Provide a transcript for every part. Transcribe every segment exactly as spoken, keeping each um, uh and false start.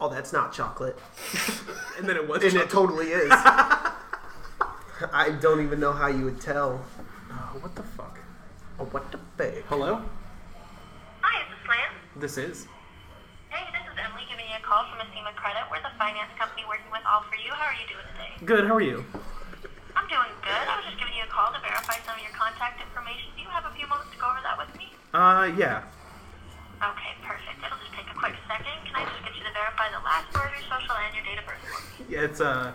oh, that's not chocolate. And then it was And chocolate. it totally is. I don't even know how you would tell. Oh, what the fuck? Oh, what the fuck? Hello? Hi, is this Lance? This is? Hey, this is Emily giving you a call from Acima Credit. We're the finance company working with All For You. How are you doing today? Good, how are you? I'm doing good. I was just giving you a call to verify some of your contact information. Do you have a few moments to go over that with me? Uh, yeah. Okay, perfect. It'll just take a quick second. Can I just get you to verify the last four of your social and your date of birth for me? Yeah, it's, uh...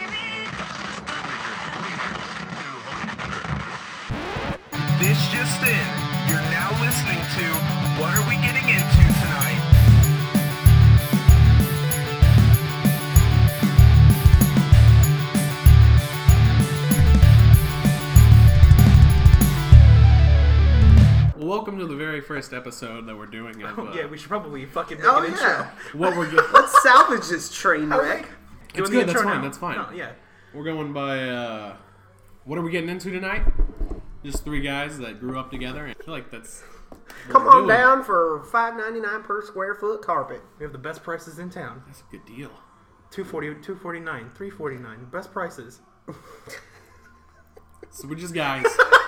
This just in. You're now listening to What Are We Getting Into Tonight? Welcome to the very first episode that we're doing of, uh, yeah, we should probably fucking make Oh, an yeah. intro. what we're getting. Let's salvage this train wreck. It's Doing the good, that's intro fine, now. that's fine. No, yeah. We're going by, uh, what are we getting into tonight? Just three guys that grew up together. I feel like that's... what Come we're on doing. down for five ninety-nine per square foot carpet. We have the best prices in town. That's a good deal. two forty, two forty-nine, three forty-nine. Best prices. So we're just guys.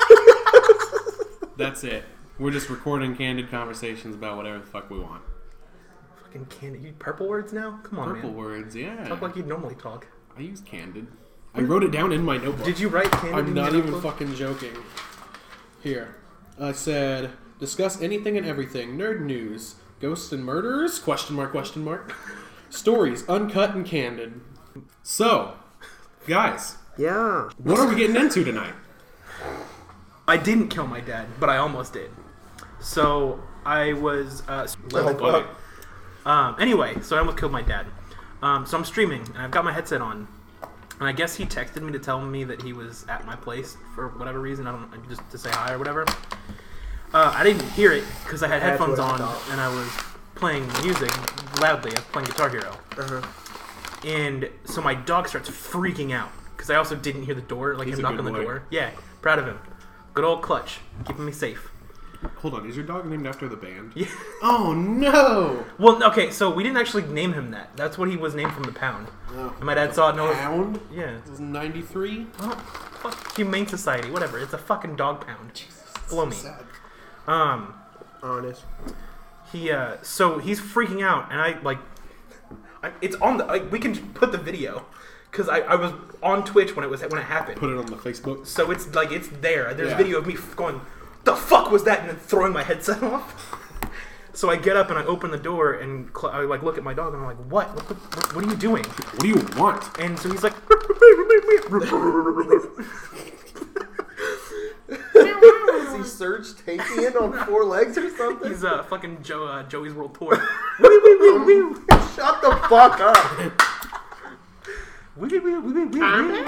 That's it. We're just recording candid conversations about whatever the fuck we want. Fucking candy. You purple words now? Come on, Purple man. words, yeah. Talk like you normally talk. I use candid. I wrote it down in my notebook. Did you write candy? I'm in not your even notebook? fucking joking. Here. I said, discuss anything and everything. Nerd news. Ghosts and murderers? Question mark, question mark. Stories, uncut and candid. So, guys, Yeah. what are we getting into tonight? I didn't kill my dad, but I almost did. So I was. Uh, Oh, fuck. um, anyway, so I almost killed my dad. Um, so I'm streaming, and I've got my headset on, and I guess he texted me to tell me that he was at my place for whatever reason. I don't just to say hi or whatever. Uh, I didn't hear it because I had That's headphones what I on thought. and I was playing music loudly. I was playing Guitar Hero, Uh-huh. and so my dog starts freaking out because I also didn't hear the door, like He's him a knock on good the boy. door. Yeah, proud of him. Good old Clutch, keeping me safe. Hold on, is your dog named after the band? Yeah. Oh, no! Well, okay, so we didn't actually name him that. That's what he was named from the pound. Oh, And my dad saw it and I was, Pound? yeah. This is ninety-three? Oh, fuck Humane Society, whatever. It's a fucking dog pound. Blow me. Sad. Um, Honest. he, uh, so he's freaking out, and I, like, I, it's on the, like, we can put the video, because I, I was on Twitch when it was, when it happened. Put it on the Facebook. So it's, like, it's there. There's Yeah. video of me going, the fuck was that? And then throwing my headset off. So I get up and I open the door and cl- I like look at my dog and I'm like, what? What, the, what, what are you doing? What do you want? And so he's like, Is he Surge taking it on four legs or something? he's uh, fucking Joe, uh, Joey's World Tour. Wee, wee, wee, wee. Shut the fuck up. Wee, wee, wee, wee, wee.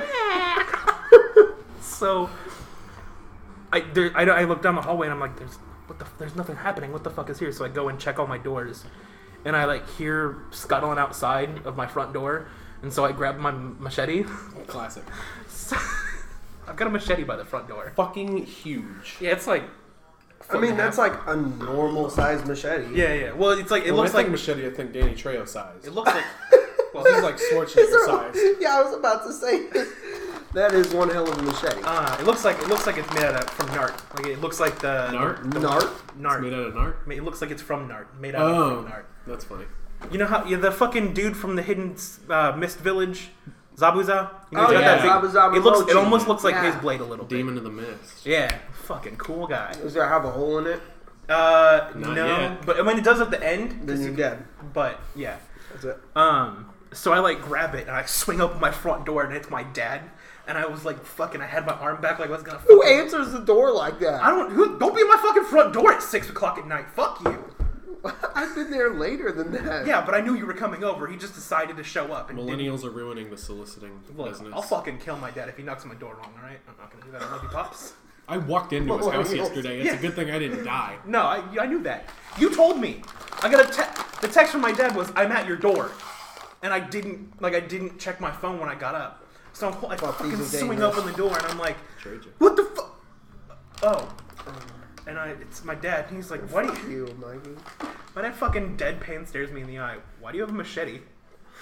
So I, there, I I look down the hallway and I'm like, there's what the there's nothing happening. What the fuck is here? So I go and check all my doors, and I like hear scuttling outside of my front door, and so I grab my machete. Classic. I've got a machete by the front door. Fucking huge. Yeah, it's like. I mean, that's like a normal size machete. Yeah, yeah. Well, it's like it When looks I think like machete, I think Danny Trejo size. it looks like. Well, he's like Schwarzenegger size. Yeah, I was about to say that is one hell of a machete. Uh, it looks like it looks like it's made out of from Nart. Like it looks like the Nart? the, Nart? Nart. It's made out of nart. It looks like it's from Nart. Made out of Oh, from Nart. that's funny. You know how yeah, the fucking dude from the Hidden uh, Mist Village, Zabuza. You know, Oh, he's got yeah, that big- Zabu Zabu It looks. It Mochi. almost looks like Yeah. his blade a little bit. Demon of the Mist. Yeah, fucking cool guy. Does there have a hole in it? Uh, Not no, yet. but I mean it does at the end. Then you're dead. But yeah. That's it. Um, so I like grab it and I swing open my front door and it's my dad. And I was like, fucking, I had my arm back like I was gonna. Who fucking- answers the door like that? I don't. Who, don't be in my fucking front door at six o'clock at night. Fuck you. I've been there later than that. Yeah, but I knew you were coming over. He just decided to show up. And didn't- Millennials are ruining the soliciting Look, business. I'll fucking kill my dad if he knocks on my door wrong. All right, I'm not gonna do that. I love you, pops. I walked into his house Millennials. yesterday. It's Yeah. a good thing I didn't die. No, I, I knew that. You told me. I got a te- the text from my dad was, "I'm at your door," and I didn't like I didn't check my phone when I got up. So I'm like Fuck, fucking these are swing dangerous. open the door and I'm like, Trade you. "What the fuck?" Oh, and I it's my dad. And he's like, "Why do Fuck you?" you, Mikey. My dad fucking deadpan stares me in the eye. Why do you have a machete?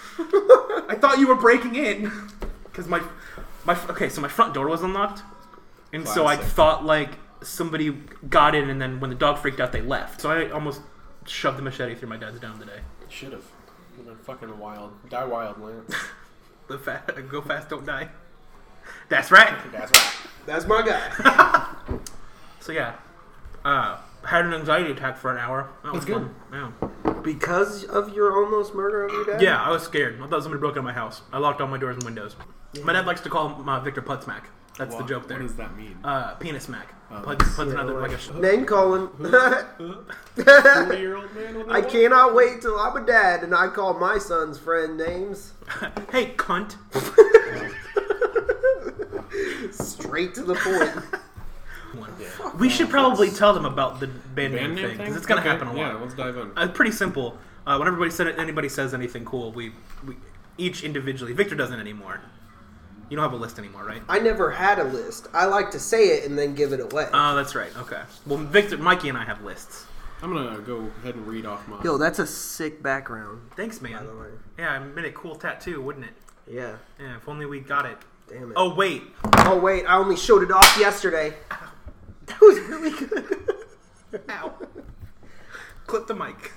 I thought you were breaking in. Because my, my, okay, so my front door was unlocked. And so I Classic. thought, like, somebody got in, and then when the dog freaked out, they left. So I almost shoved the machete through my dad's dome today. Should have. Been fucking wild. Die wild, Lance. The fat, go fast, don't die. That's right. That's right. That's my guy. So yeah, uh, had an anxiety attack for an hour. That was That's good. Yeah. Because of your almost murder of your dad? Yeah, I was scared. I thought somebody broke into my house. I locked all my doors and windows. My dad likes to call him uh, Victor Pudsmack. That's What- the joke there. What does that mean? Uh, penis smack. Oh. Puds, Puds Yeah, another like- like a. Sh- Name calling. forty-year-old man with a I wife? cannot wait till I'm a dad and I call my son's friend names. Hey, cunt. Straight to the point. We should probably tell them about the band, Band name name thing thing? because it's gonna Okay, happen a lot. Yeah, let's dive in. Uh, pretty simple. Uh, when everybody said anybody says anything cool, we, we each individually. Victor doesn't anymore. You don't have a list anymore, right? I never had a list. I like to say it and then give it away. Oh, that's right. Okay. Well, Victor, Mikey, and I have lists. I'm gonna go ahead and read off mine. Yo, that's a sick background. Thanks, man. By the way. Yeah, I made a cool tattoo, wouldn't it? Yeah. Yeah, if only we got it. Damn it. Oh, wait. Oh wait, I only showed it off yesterday. That was really good. Ow. Clip the mic.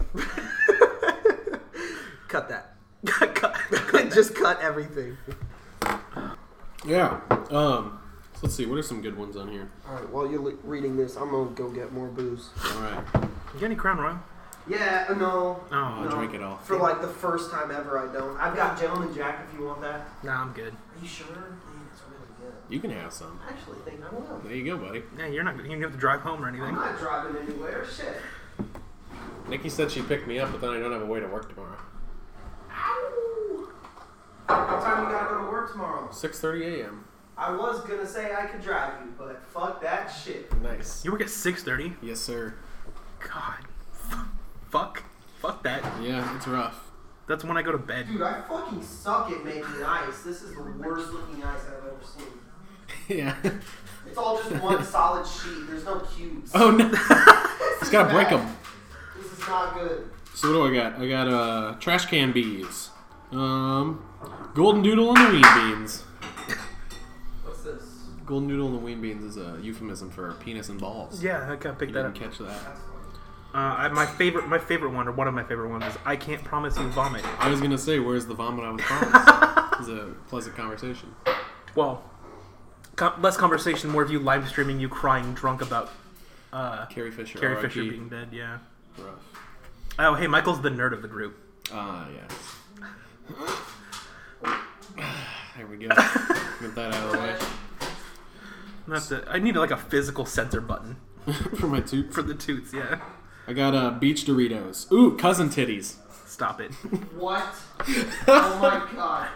Cut that. cut, cut Just cut everything. Yeah. Um. So let's see. What are some good ones on here? All right. While you're li- reading this, I'm gonna go get more booze. All right. You got any Crown Royal? Yeah. No. Oh, I'll no. drink it all. For like the first time ever, I don't. I've got Gentleman Jack if you want that. Nah, I'm good. Are you sure? Man, it's really good. You can have some. I actually think I will. There you go, buddy. Yeah, you're not. You don't have to drive home or I'm anything. not driving anywhere. Shit. Nikki said she'd pick me up, but then I don't have a way to work tomorrow. Ow. What time you gotta go to work tomorrow? six thirty a.m. I was gonna say I could drive you, but fuck that shit. Nice. You work at six thirty. Yes, sir. God. Fuck. Fuck that. Yeah, it's rough. That's when I go to bed. Dude, I fucking suck at making ice. This is the worst looking ice I've ever seen. Yeah. It's all just one solid sheet. There's no cubes. Oh no. This Just is gotta break bad. them. This is not good. So what do I got? I got uh trash can bees. Um, golden doodle and the ween beans. What's this? Golden doodle and the ween beans is a euphemism for penis and balls. Yeah, I gotta pick You that didn't up. catch that. Uh, I, my favorite, my favorite one, or one of my favorite ones, is I can't promise you vomit. I was gonna say, where's the vomit I was promised? It was a pleasant conversation. Well, co- less conversation, more of you live streaming, you crying drunk about uh, Carrie Fisher. Carrie R I P. Fisher being dead. Yeah. Rough. Oh, hey, Michael's the nerd of the group. Ah, yes. There we go. Get that out of the way. That's it. I need like a physical censor button For my tooth. for the toots. Yeah. I got uh, beach Doritos. Ooh, cousin titties. Stop it. What? Oh my god.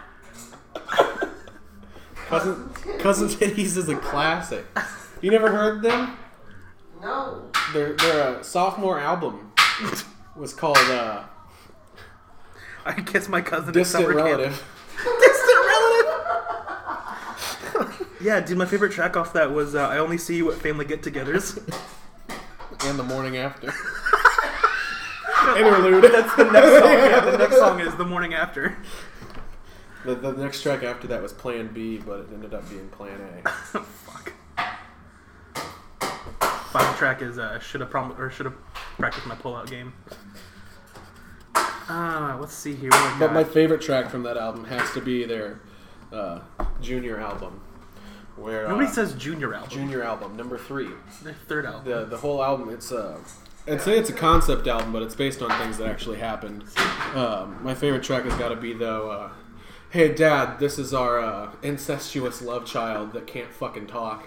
Cousin, cousin titties is a classic. You never heard them? No. Their their uh, sophomore album was called uh, I guess my cousin is Distant summer camp. Relative. Distant relative. Yeah, dude. My favorite track off that was uh, "I Only See You at Family Get-Togethers." And the morning after. Interlude. That's the next song. Yeah, the next song is "The Morning After." The, the next track after that was Plan B, but it ended up being Plan A. Fuck. Final track is uh, "Should have prom- or should have practiced my pull-out game." Uh, let's see here. What do I But my got? favorite track from that album has to be their uh, junior album. Where Nobody uh, says junior album. junior album, number three. Their third album. The the whole album, it's uh, I'd say it's a concept album, but it's based on things that actually happened. Um, my favorite track has got to be though. Uh, hey Dad, this is our uh, incestuous love child that can't fucking talk.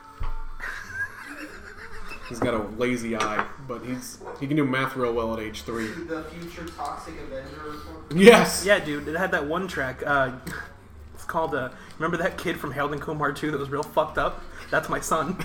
He's got a lazy eye, but he's he can do math real well at age three. The future Toxic Avenger or something? Yes. Yeah, dude. It had that one track. Uh, it's called. Uh, remember that kid from Harold and Kumar two that was real fucked up? That's my son.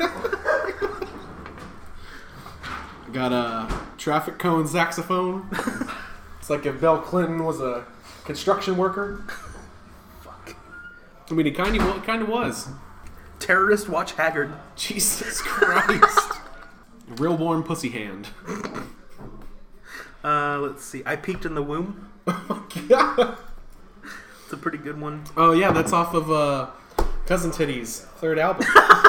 Got a traffic cone saxophone. It's like if Bill Clinton was a construction worker. Fuck. I mean, he kind of kind of was. Terrorist Watch Haggard. Jesus Christ. Real warm pussy hand. Uh, Uh, let's see. I Peeked in the Womb. Yeah. It's a pretty good one. Oh yeah, that's off of uh, Cousin Titty's third album.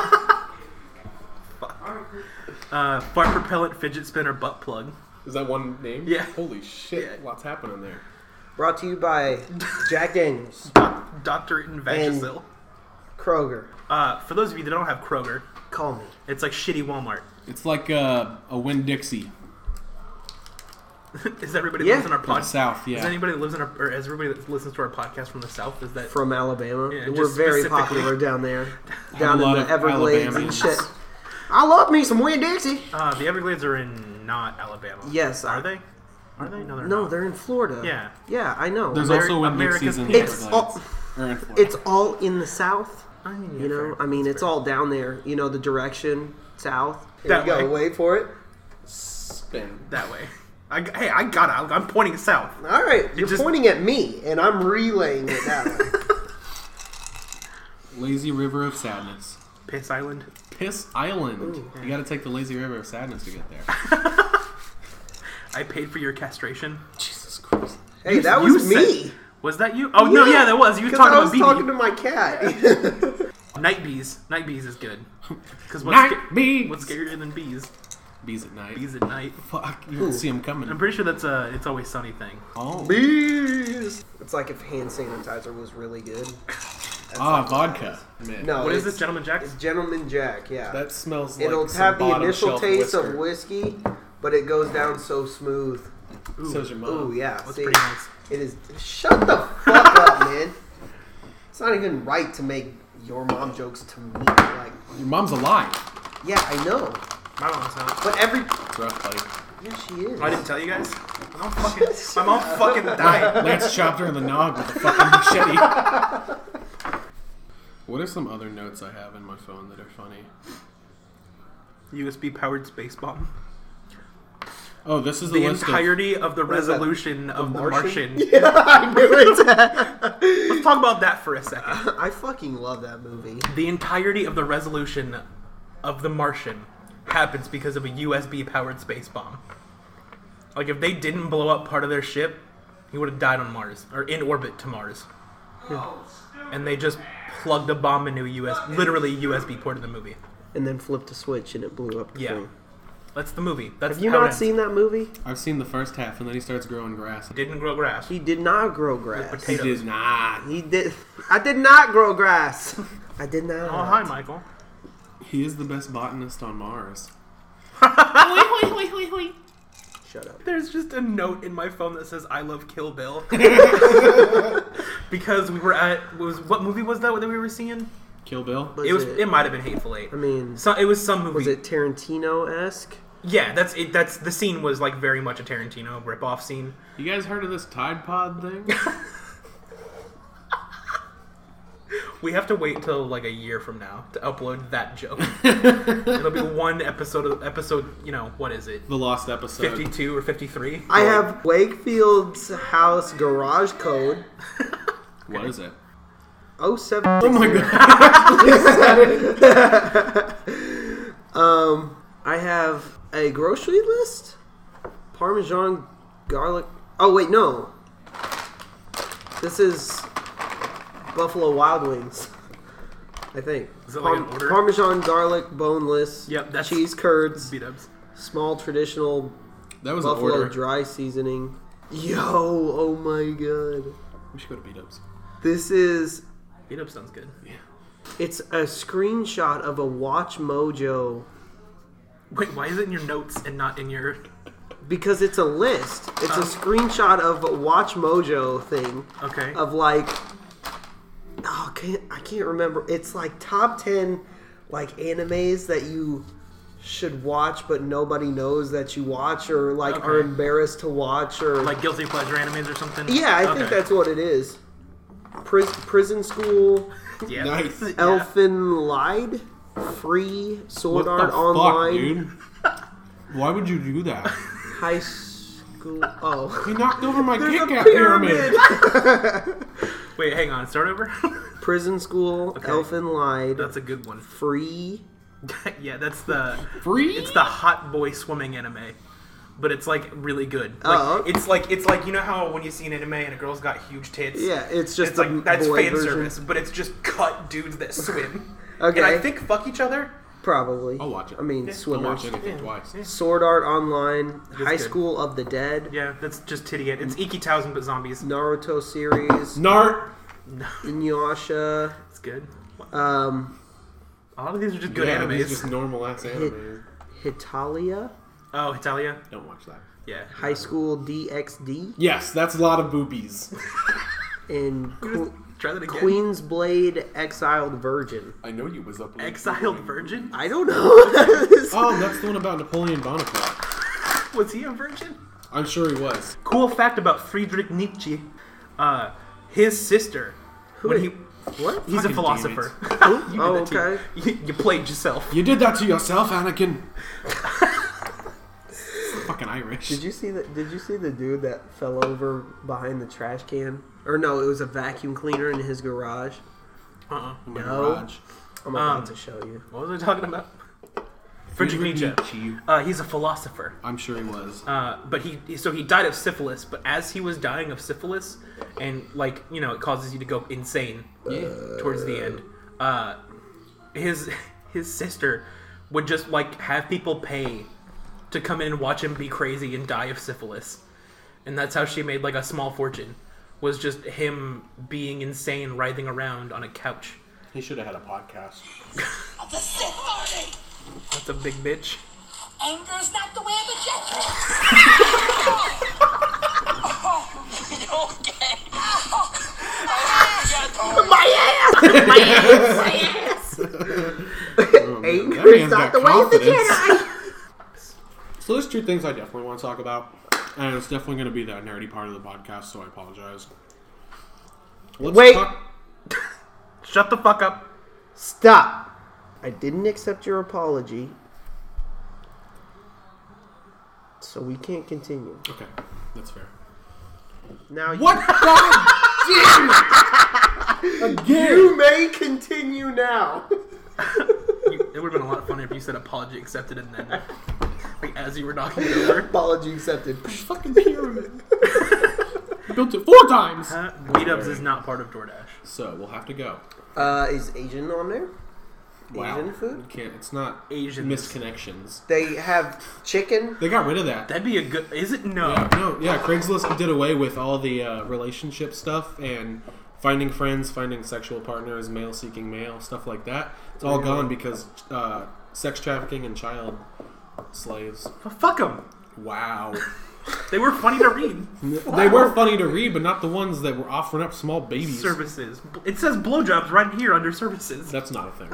Uh, Fart Propellant, Fidget Spinner, Butt Plug. Is that one name? Yeah. Holy shit! Yeah. What's happening there? Brought to you by Jack Daniels, Doctor Eaton Vagisil. Kroger. Uh, for those of you that don't have Kroger, Call me. it's like shitty Walmart. It's like uh, a Winn-Dixie. Is everybody Yeah. that lives in our From the podcast? South, yeah. Is anybody that lives in our, or is everybody that listens to our podcast from the South? Is that From Alabama. Yeah, We're just very specifically- popular down there. a Down in lot the of Everglades and Alabamians. shit. I love me some Winn-Dixie. uh, the Everglades are in not Alabama? Yes, Are I- they? Are they? No, they're No, not. they're in Florida. Yeah. Yeah, I know. There's Ameri- also America's Winn-Dixie's in the It's Everglades. all- Or in Florida. It's all in the South. I mean, yeah, You know, fair. I mean, That's it's fair. all down there. You know, the direction south. Here That you go. way. Wait for it. Spin. that way. I, hey, I got it. I'm pointing south. All right, you're just- pointing at me, and I'm relaying it that way. Lazy River of Sadness. Piss Island. Piss Island. You gotta take the Lazy River of Sadness to get there. I paid for your castration. Jesus Christ. Hey, You- that you was said- me. Was that you? Oh no, yeah, that was. You were 'Cause talking I was about talking B to my cat. B. Night bees. Night bees is good. Because what's, Night sca- bees. what's scarier than bees? Bees at night. Bees at night. Fuck, you don't see them coming. I'm pretty sure that's a It's Always Sunny thing. Oh. Bees. It's like if hand sanitizer was really good. That's Ah, like- vodka. Man. No, What is it's- this, Gentleman Jack's? It's Gentleman Jack. Yeah. That smells like It'll some have the bottom initial shelf taste whisker. of whiskey, but it goes down so smooth. Ooh, So's your mom. Ooh, yeah. that's See, pretty nice. it is. Shut the fuck up, man. It's not even right to make your mom jokes to me. Like, Your mom's alive. yeah, I know, My mom's not. but every It's rough, buddy. yeah, she is. I didn't tell you guys. My mom fucking, my mom fucking died. Lance chopped her in the nog with a fucking machete. What are some other notes I have in my phone that are funny? U S B powered space bomb. Oh, this is the, The list entirety of the is that? resolution of the Martian? Martian. Yeah, I knew it. Let's talk about that for a second. I fucking love that movie. The entirety of the resolution of the Martian happens because of a U S B powered space bomb. Like if they didn't blow up part of their ship, he would have died on Mars or in orbit to Mars. And they just plugged a bomb into a U S literally U S B port in the movie. And then flipped a switch and it blew up the Yeah. thing. That's the movie. That's Have you how it not ends. seen that movie? I've seen the first half, and then he starts growing grass. Didn't grow grass. He did not grow grass. With He potatoes. did not. He did. I did not grow grass. I did not. Oh hi, Michael. He is the best botanist on Mars. Shut up. There's just a note in my phone that says "I love Kill Bill" because we were at was what movie was that that we were seeing? Kill Bill? Was It was. it- It might have been Hateful Eight. I mean, So it was some movie. was it Tarantino-esque? Yeah, that's it. That's the scene was like very much a Tarantino rip-off scene. You guys heard of this Tide Pod thing? We have to wait till like a year from now to upload that joke. It'll be one episode of episode. You know what is it? The lost episode. Fifty-two or fifty-three? I have Wakefield's house garage code. What is it? Oh seven. Oh my god. Um, I have a grocery list. Parmesan, garlic. Oh wait, no. This is Buffalo Wild Wings. I think. Is it like an order? Parmesan, garlic, boneless. Yep, that's- cheese curds. B-dubs. Small traditional That was an Buffalo order. dry seasoning. Yo, oh my god. We should go to B-dubs. This is B-dubs sounds good. Yeah. it's a screenshot of a Watch Mojo Wait, why is it in your notes and not in your? because it's a list. It's Oh. a screenshot of a Watch Mojo thing Okay. of like oh, I can't I can't remember. It's like top ten like animes that you should watch but nobody knows that you watch or like Okay. are embarrassed to watch or Like guilty pleasure animes or something. yeah, I Okay. think that's what it is. Pris- prison School, yeah. Nice. Yeah. Elfen Lied, Free, Sword What the Art fuck, Online, dude? Why would you do that? High School. Oh, He knocked over my there's Kit a Kat pyramid. pyramid. Wait, hang on. Start over. Prison School, Okay. Elfen Lied, That's a good one. Free. Yeah, that's the. Free? It's the hot boy swimming anime. but it's like really good. Like, Oh. it's like it's like you know how when you see an anime and a girl's got huge tits. Yeah, it's just it's the like that's boy fan version. service, but it's just cut dudes that swim. Okay. And I think fuck each other. Probably. I'll watch it. I mean, Don't swimmers. watch anything Yeah. twice. Sword Art Online, High good. School of the Dead, Yeah, that's just titty it. It's Iki Towson but zombies. Naruto series, Nart. Inuyasha, It's good. um, A lot of these are just good yeah, animes. these just normal ass anime. Hitalia, Oh, Italia. Don't watch that. Yeah. High School D X D, Yes, that's a lot of boobies. and Que- Try that again. Queen's Blade Exiled Virgin. I know you was up. late. Exiled Virgin. I don't know what that is. Oh, that's the one about Napoleon Bonaparte. Was he a virgin? I'm sure he was. Cool fact about Friedrich Nietzsche. Uh, his sister. When he What? he's a Fucking philosopher. Oh, You did that too. okay. You, you played yourself. You did that to yourself, Anakin. Fucking Irish. Did you see the Did you see the dude that fell over behind the trash can? Or no, it was a vacuum cleaner in his garage. Uh-uh. In my No. garage. I'm about Um, to show you. What was I talking about? Friedrich Nietzsche. Nietzsche. Uh, he's a philosopher. I'm sure he was. Uh, but he so he died of syphilis. But as he was dying of syphilis, and like you know, it causes you to go insane Yeah. towards the end. Uh, his his sister would just like have people pay to come in and watch him be crazy and die of syphilis, and that's how she made like a small fortune. Was just him being insane, writhing around on a couch. He should have had a podcast. Of the Sith Army! That's a big bitch. Anger is not the way of the Jedi! Oh, okay. Anger That is man's not got the way of the confidence. Jedi. So there's two things I definitely want to talk about, and it's definitely going to be that nerdy part of the podcast. So I apologize. Let's Wait. talk- Shut the fuck up. Stop. I didn't accept your apology, so we can't continue. Okay, that's fair. Now you, What? God damn it! Again. you may continue now. You, it would have been a lot funnier if you said apology accepted and then, like, as you were knocking it over. Apology accepted. Fucking pyramid. I built it four times. Uh, Meetups is not part of DoorDash. So we'll have to go. Uh, is Asian on there? Wow. Asian food? You can't. It's not Asians. misconnections. They have chicken. They got rid of that. That'd be a good. Is it? No. Yeah, no, yeah. Craigslist did away with all the uh, relationship stuff and finding friends, finding sexual partners, male seeking male, stuff like that. It's all gone because uh, sex trafficking and child slaves. Well, fuck them. Wow. They were funny to read. They were funny to read, but not the ones that were offering up small babies. Services. It says blowjobs right here under services. That's not a thing.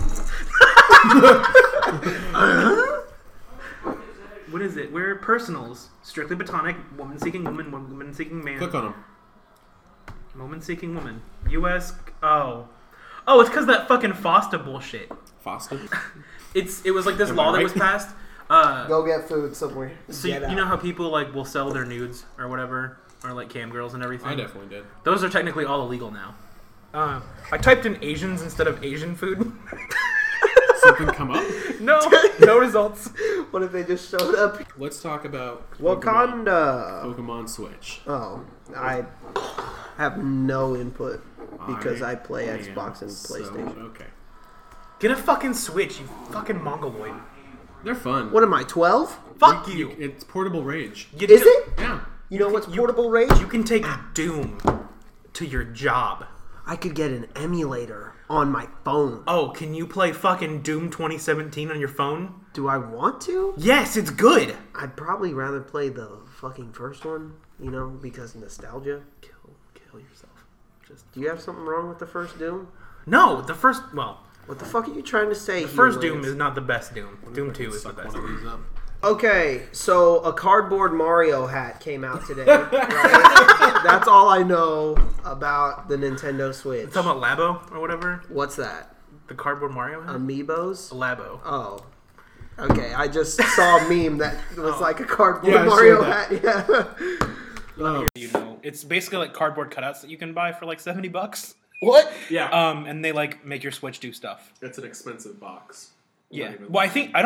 What is it? We're personals. Strictly platonic. Woman seeking woman. Woman seeking man. Click on them. Woman seeking woman. U S. Oh. Oh, it's because that fucking FOSTA bullshit. Foster. It's It was like this Am I law that right? was passed. Uh, Go get food somewhere. so you, Get you out. know how people like will sell their nudes or whatever, or like cam girls and everything. I definitely did. Those are technically all illegal now. Uh, I typed in Asians instead of Asian food. Something come up. No, no results. What if they just showed up? Let's talk about Pokemon, Wakanda. Pokemon Switch. Oh, I have no input because I, play am Xbox and so- PlayStation. okay. Get a fucking Switch, you fucking mongoloid. They're fun. What am I, twelve? Fuck you. It's portable rage. You Is do- it? Yeah. You know what's you- portable rage? You can take Doom to your job. I could get an emulator on my phone. Oh, can you play fucking Doom twenty seventeen on your phone? Do I want to? Yes, it's good. I'd probably rather play the fucking first one, you know, because nostalgia. Kill, kill yourself. Just Do you have something wrong with the first Doom? no. The first, well, What the fuck are you trying to say? the first here, Doom Lance? is not the best Doom. Doom two is the Suck best. one of these up. Okay, so a cardboard Mario hat came out today. Right? That's all I know about the Nintendo Switch. Talking about Labo or whatever. What's that? The cardboard Mario hat. Amiibos? Labo. Oh. Okay, I just saw a meme that was like a cardboard Yeah, I saw Mario that. hat. Yeah. Oh, You know, it's basically like cardboard cutouts that you can buy for like seventy bucks. What? yeah. Um, and they like make your Switch do stuff. It's an expensive box. Yeah. Not even- Well, I think I don't.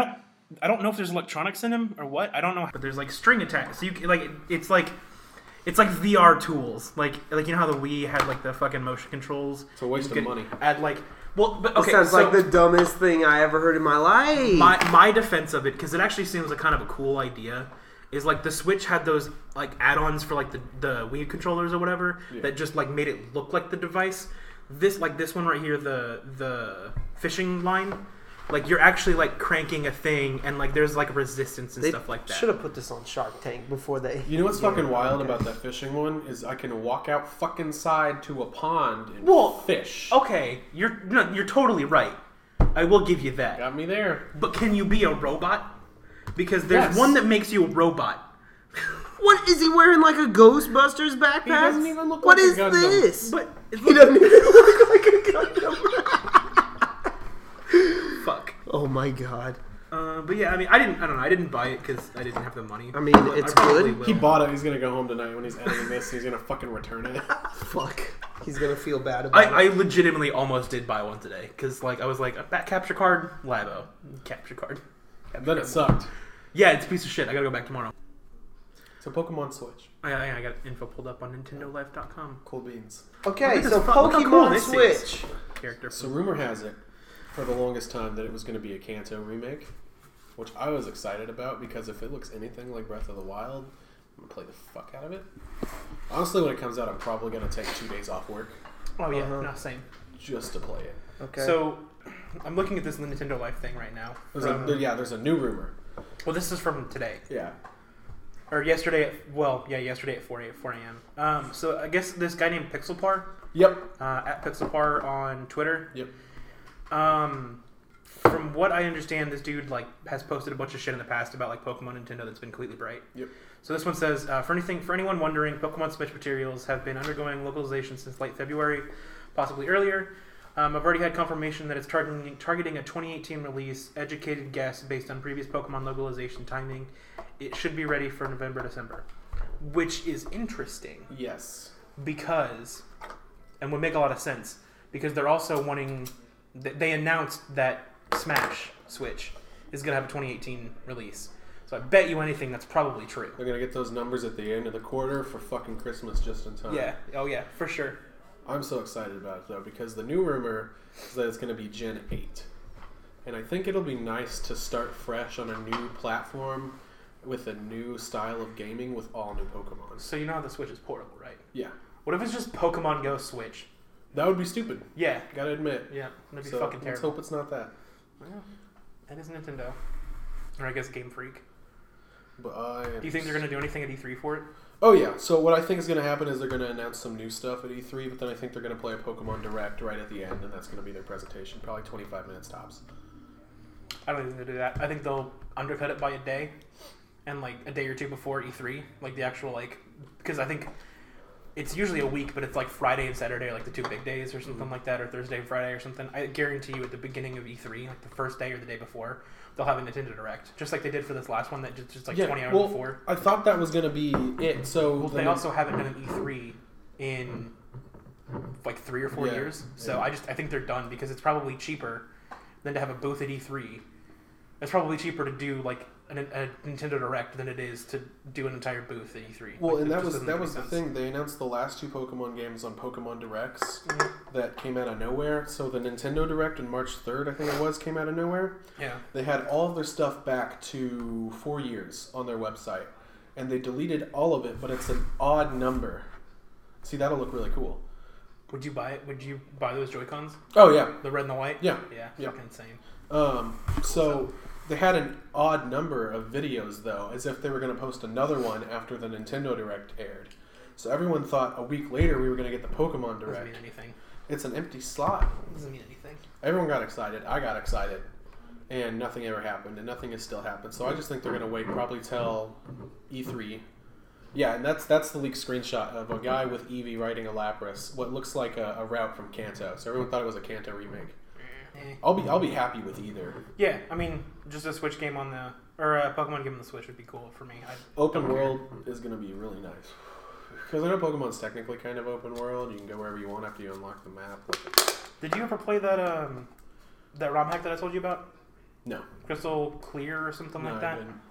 I don't know if there's electronics in him or what. I don't know, but there's like string attacks. So you can- like it's like it's like V R tools. Like like you know how the Wii had like the fucking motion controls. It's a waste You of could money. Add like well, but It okay. sounds so like the dumbest thing I ever heard in my life. my my defense of it, because it actually seems like kind of a cool idea, is like the Switch had those like add-ons for like the the Wii controllers or whatever Yeah. that just like made it look like the device. This like this one right here, the the fishing line. Like, you're actually, like, cranking a thing, and, like, there's, like, resistance and they stuff like that. should have put this on Shark Tank before they... You know what's Yeah, fucking wild okay. about that fishing one is I can walk out fucking side to a pond and Well, fish. Okay, you're no, you're totally right. I will give you that. Got me there. But can you be a robot? Because there's Yes. one that makes you a robot. What, is he wearing, like, a Ghostbusters backpack? He doesn't even look What like a is Gundam. this? But He doesn't even look like a Gundam. fuck. Oh, my God. Uh, but yeah, I mean, I didn't. I don't know. I didn't buy it because I didn't have the money. I mean, But it's I probably good. will. He bought it. He's gonna go home tonight when he's editing this. He's gonna fucking return it. Fuck. He's gonna feel bad about I, I it. legitimately almost did buy one today because, like, I was like, that capture card, Labo, capture card. Capture Then card. it sucked. Yeah, it's a piece of shit. I gotta go back tomorrow. So Pokemon Switch. I, I, I got info pulled up on Nintendo Life dot com. Cool beans. Okay, Look at so this fu- look how cool Pokemon this is. Switch. Character. So rumor has it, for the longest time, that it was going to be a Kanto remake, which I was excited about because if it looks anything like Breath of the Wild, I'm gonna play the fuck out of it. Honestly, when it comes out, I'm probably gonna take two days off work oh yeah, Uh-huh. no, same. just to play it. Okay. So, I'm looking at this Nintendo Life thing right now. There's From- a, there- yeah, there's a new rumor. well, this is from today. Yeah. Or yesterday at, well, yeah, yesterday at four a.m. Um, so I guess this guy named Pixelpar, Yep. uh, at Pixelpar on Twitter. Yep. Um, from what I understand, this dude like has posted a bunch of shit in the past about like Pokemon Nintendo that's been completely bright. Yep. So this one says, uh, for anything for anyone wondering, Pokemon Switch materials have been undergoing localization since late February, possibly earlier. Um, I've already had confirmation that it's targeting targeting a twenty eighteen release. Educated guess based on previous Pokemon localization timing. It should be ready for November, December, which is interesting Yes. because, and would make a lot of sense because they're also wanting. They announced that Smash Switch is going to have a twenty eighteen release. So I bet you anything that's probably true. They're gonna get those numbers at the end of the quarter for fucking Christmas just in time. Yeah. Oh yeah, for sure. I'm so excited about it though because the new rumor is that it's gonna be Gen eight, and I think it'll be nice to start fresh on a new platform with a new style of gaming with all new Pokemon. So you know how the Switch is portable, right? Yeah, What if it's just Pokemon Go Switch? that would be stupid. Yeah. Gotta admit. Yeah. That'd be So fucking let's terrible. hope it's not that. Well, that is Nintendo. Or I guess Game Freak. But I. Do you think they're going to do anything at E three for it? Oh yeah. So what I think is gonna happen is they're gonna announce some new stuff at E three, but then I think they're gonna play a Pokemon Direct right at the end, and that's gonna be their presentation. Probably twenty-five minutes tops. I don't think they'll do that. I think they'll undercut it by a day. And like a day or two before E three. Like the actual like... Because I think it's usually a week, but it's like Friday and Saturday are like the two big days or something like that. Or Thursday and Friday or something. I guarantee you at the beginning of E three, like the first day or the day before, they'll have a Nintendo Direct. Just like they did for this last one that just, just like twenty hours well, before. I thought that was gonna be it. So Well, the- they also haven't done an E three in like three or four Yeah, years. So yeah. I just I think they're done because it's probably cheaper than to have a booth at E three. It's probably cheaper to do like an, a Nintendo Direct than it is to do an entire booth at E three. Well, Like, and it that just was doesn't that make was the any thing. They announced the last two Pokemon games on Pokemon Directs Mhm. that came out of nowhere. So the Nintendo Direct on March third, I think it was, came out of nowhere. Yeah. They had all of their stuff back to four years on their website, and they deleted all of it, but it's an odd number. See, that'll look really cool. Would you buy it? Would you buy those Joy-Cons? Oh yeah, The red and the white? Yeah. Yeah. Yeah. Fucking insane. Um, so they had an odd number of videos though, as if they were going to post another one after the Nintendo Direct aired. So everyone thought a week later we were going to get the Pokemon Doesn't mean Direct. anything. It's an empty slot. Doesn't mean anything. Everyone got excited. I got excited. And nothing ever happened, and nothing has still happened. So I just think they're going to wait probably till E three. Yeah, and that's that's the leaked screenshot of a guy with Eevee riding a Lapras, what looks like a, a route from Kanto. So everyone thought it was a Kanto remake. Eh. I'll be I'll be happy with either. Yeah, I mean, just a Switch game on the or a Pokemon game on the Switch would be cool for me. I Open don't care. world is going to be really nice. Because I know Pokemon's technically kind of open world. You can go wherever you want after you unlock the map. Did you ever play that um that ROM hack that I told you about? No. Crystal Clear or something No, like I that. didn't.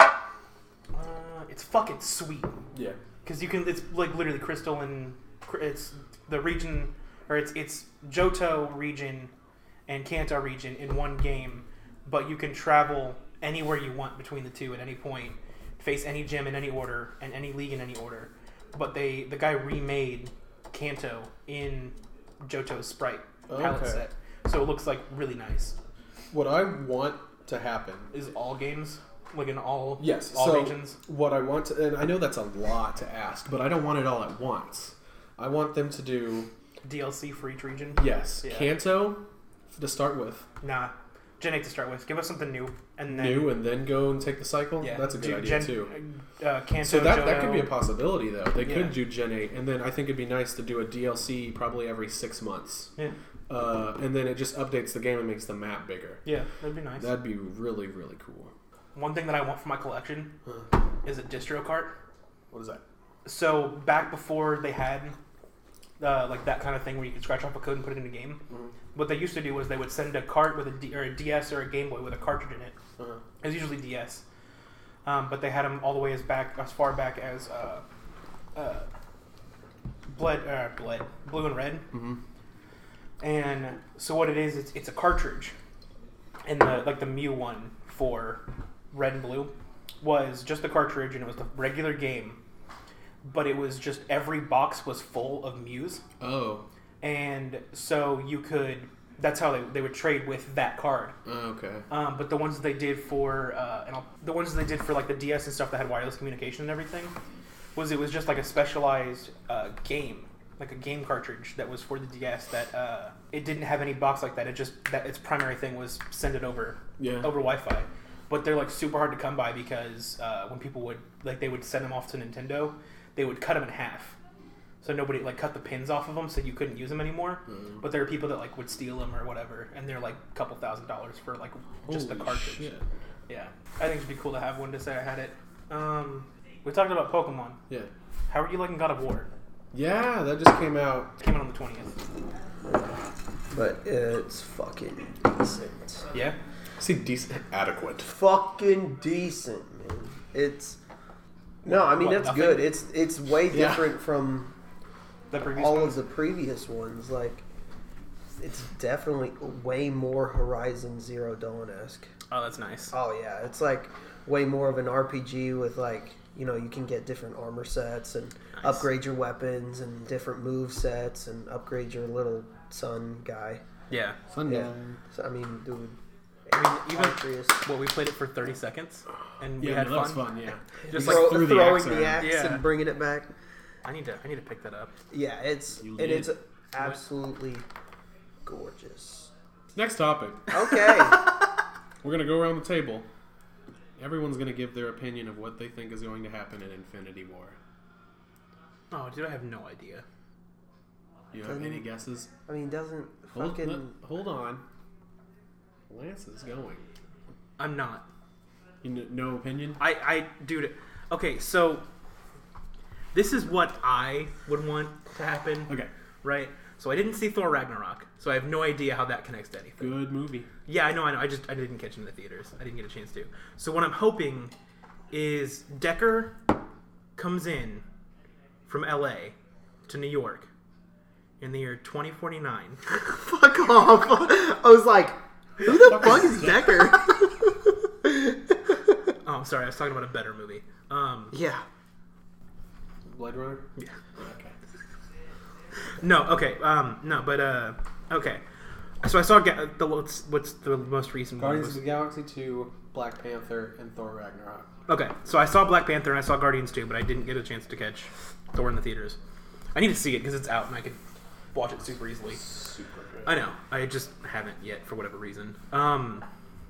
Uh, it's fucking sweet. Yeah. Because you can, it's like literally Crystal and it's the region, or it's it's Johto region and Kanto region in one game, but you can travel anywhere you want between the two at any point, face any gym in any order, and any league in any order. But they, the guy remade Kanto in Johto's sprite palette Okay. set, so it looks like really nice. What I want to happen Is all games like in all Yes. all so regions? what I want to, and I know that's a lot to ask, but I don't want it all at once. I want them to do D L C for each region? yes, Yeah. Kanto to start with, Nah, Gen eight to start with. Give us something new, and then new, and then go and take the cycle. yeah, That's a good do idea Gen, too. Uh, Kanto, So that that could be a Johto. possibility though. They Yeah. could do Gen eight, and then I think it'd be nice to do a D L C probably every six months, Yeah, uh, and then it just updates the game and makes the map bigger. yeah, that'd be nice. That'd be really really cool. One thing that I want for my collection is a distro cart. What is that? So back before they had uh, like that kind of thing where you could scratch off a code and put it in a game, Mm-hmm. what they used to do was they would send a cart with a D, or a D S or a Game Boy with a cartridge in it. Uh-huh. It was usually D S, um, but they had them all the way as back as far back as uh, uh, blood, uh, blood, blue and red. Mm-hmm. And so what it is, it's, it's a cartridge, and the like the Mew one for red and blue was just a cartridge, and it was the regular game, but it was just every box was full of Mews, Oh. and so you could. That's how they, they would trade with that card. Oh, okay. Um, but the ones that they did for uh, and I'll, the ones that they did for like the D S and stuff that had wireless communication and everything was it was just like a specialized uh, game, like a game cartridge that was for the D S that uh, it didn't have any box like that. It just that its primary thing was send it over Yeah. over Wi-Fi. But they're like super hard to come by because uh, when people would like they would send them off to Nintendo, they would cut them in half. So nobody like cut the pins off of them, so you couldn't use them anymore. Mm. But there are people that like would steal them or whatever, and they're like a couple thousand dollars for like just the Holy cartridge. shit. Yeah, I think it'd be cool to have one to say I had it. Um, we talked about Pokemon. Yeah. How are you liking God of War? Yeah, that just came out. It came out on the twentieth. But it's fucking decent. Yeah. See, decent, adequate. Fucking decent, man. It's no, I mean What, it's nothing? good. It's it's way Yeah. different from The previous all ones? of the previous ones. Like, it's definitely way more Horizon Zero Dawn-esque. Oh, that's nice. Oh yeah, it's like way more of an R P G with like, you know, you can get different armor sets and Nice. upgrade your weapons and different move sets and upgrade your little son guy. Yeah. Sunday. Yeah. So I mean, dude. I mean, even Atreus. well, we played it for thirty seconds, and we Yeah, had no, that was fun. fun. Yeah. Just You like Throw, threw the throwing axe the around. axe Yeah. and bringing it back. I need to, I need to pick that up. Yeah, it's You and did. it's absolutely gorgeous. Next topic. Okay. We're gonna go around the table. Everyone's gonna give their opinion of what they think is going to happen in Infinity War. Oh, dude, I have no idea. You have Um, any guesses? I mean, doesn't Hold, fucking no, hold on. Lance is going. I'm not. You kn- no opinion? I, I, dude. Okay, so this is what I would want to happen, Okay. right? So I didn't see Thor Ragnarok, so I have no idea how that connects to anything. Good movie. Yeah, I know, I know. I just I didn't catch it in the theaters. I didn't get a chance to. So what I'm hoping is Decker comes in from L A to New York in the year twenty forty-nine. fuck off. I was like, who the fuck is Decker? Oh, I'm sorry. I was talking about a better movie. Um, yeah. Blade Runner? yeah. Okay. No, okay. Um, no, but uh, okay. So I saw Ga- the what's, what's the most recent one? Guardians was- of the Galaxy two, Black Panther, and Thor Ragnarok. Okay, so I saw Black Panther and I saw Guardians two, but I didn't get a chance to catch Thor in the theaters. I need to see it because it's out and I could watch it super easily. Super good. I know. I just haven't yet for whatever reason. Um.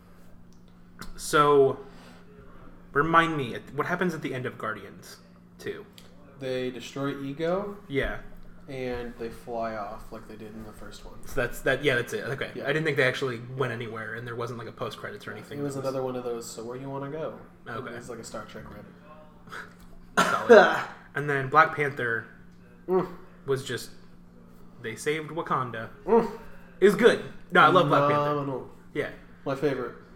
So, remind me what happens at the end of Guardians two. They destroy Ego, Yeah. and they fly off like they did in the first one. So that's that. Yeah, that's it. Okay. Yeah. I didn't think they actually went anywhere, and there wasn't like a post credits or anything. It was That another one of those, so where you want to go? Okay. It's like a Star Trek ribbon. solid. And then Black Panther Mm. was just they saved Wakanda. It was good. No, I love Black Panther. Phenomenal. Yeah. My favorite.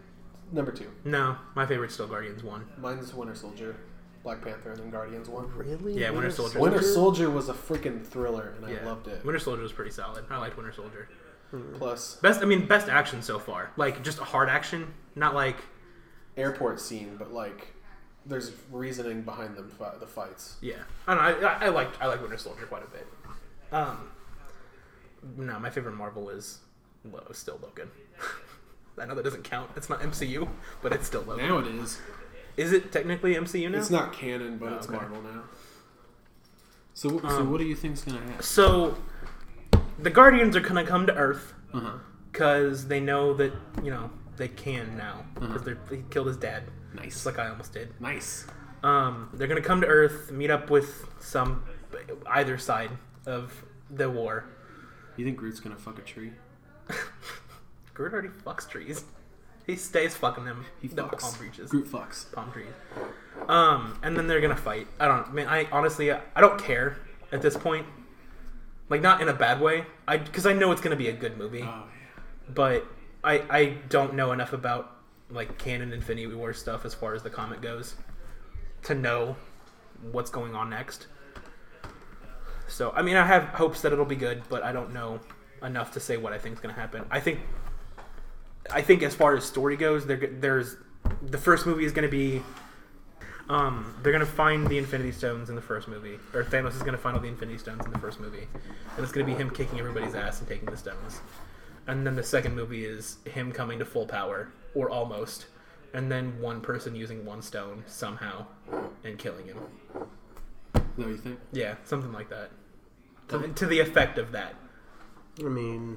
number two. No, my favorite's still Guardians one. Mine's Winter Soldier, Black Panther, and then Guardians one. Really? Yeah, Winter Soldier. Winter Soldier was a freaking thriller, and Yeah. I loved it. Winter Soldier was pretty solid. I liked Winter Soldier. Plus, Best, I mean, best action so far. Like, just hard action, not like... airport scene, but like, there's reasoning behind them fi- the fights. Yeah, I don't know. I, I, I like I like Winter Soldier quite a bit. Um, no, my favorite Marvel is well, still Logan. I know that doesn't count. It's not M C U, but it's still Logan. Now it is. Is it technically M C U now? It's not canon, but Oh, it's okay. Marvel now. So, so Um, what do you think's gonna happen? So, the Guardians are gonna come to Earth Uh huh. because they know that you know they can now because Uh-huh. they he killed his dad, Nice. just like I almost did. Nice. Um, they're gonna come to Earth, meet up with some either side of the war. You think Groot's gonna fuck a tree? Groot already fucks trees. He stays fucking them. He the fucks. palm breaches. Groot fucks. Palm trees. Um, and then they're gonna fight. I don't. I mean, I honestly, I don't care at this point. Like, not in a bad way. I because I know it's gonna be a good movie, Oh yeah. but I I don't know enough about like canon Infinity War stuff as far as the comic goes to know what's going on next. So I mean, I have hopes that it'll be good, but I don't know enough to say what I think is going to happen. I think, I think as far as story goes, there, there's the first movie is going to be, um, they're going to find the Infinity Stones in the first movie, or Thanos is going to find all the Infinity Stones in the first movie, and it's going to be him kicking everybody's ass and taking the stones. And then the second movie is him coming to full power, or almost, and then one person using one stone somehow and killing him. Is that what you think? Yeah, something like that. To, to the effect of that. I mean,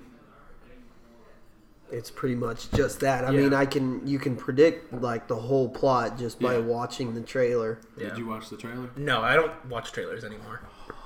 it's pretty much just that. I Yeah. mean, I can you can predict like the whole plot just by Yeah. watching the trailer. Yeah. Did you watch the trailer? No, I don't watch trailers anymore.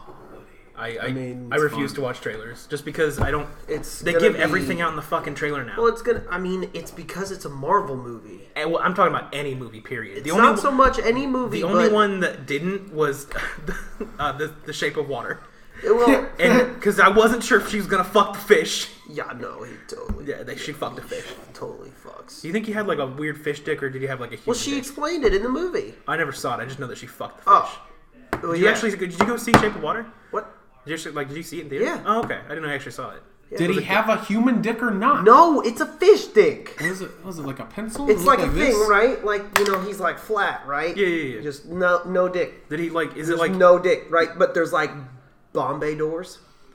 I I, I, mean, I it's refuse fun. to watch trailers just because I don't. It's They gonna give be- everything out in the fucking trailer now. Well, it's gonna. I mean, it's because it's a Marvel movie. And, well, I'm talking about any movie. Period. It's the only not so much any movie. the only but, one that didn't was the, uh, the the Shape of Water, Well, and because I wasn't sure if she was gonna fuck the fish. yeah, no, he totally. Yeah, they she fucked the fish. totally fucks. Do you think he had like a weird fish dick, or did he have like a huge? Well, she dick? explained it in the movie. I never saw it. I just know that she fucked the fish. Oh, well, Did you yeah. actually? Did you go see Shape of Water? What? Did you actually, like? Did you see it in theater? Yeah. Oh, okay. I didn't know I actually saw it. Did he have a human dick or not? No, it's a fish dick. What is it? Was it like a pencil? It's It looked like a this? thing, right? Like, you know, he's like flat, right? Yeah, yeah, yeah. Just no, no dick. Did he like? Is There's it like? no dick, right? But there's like Bombay doors,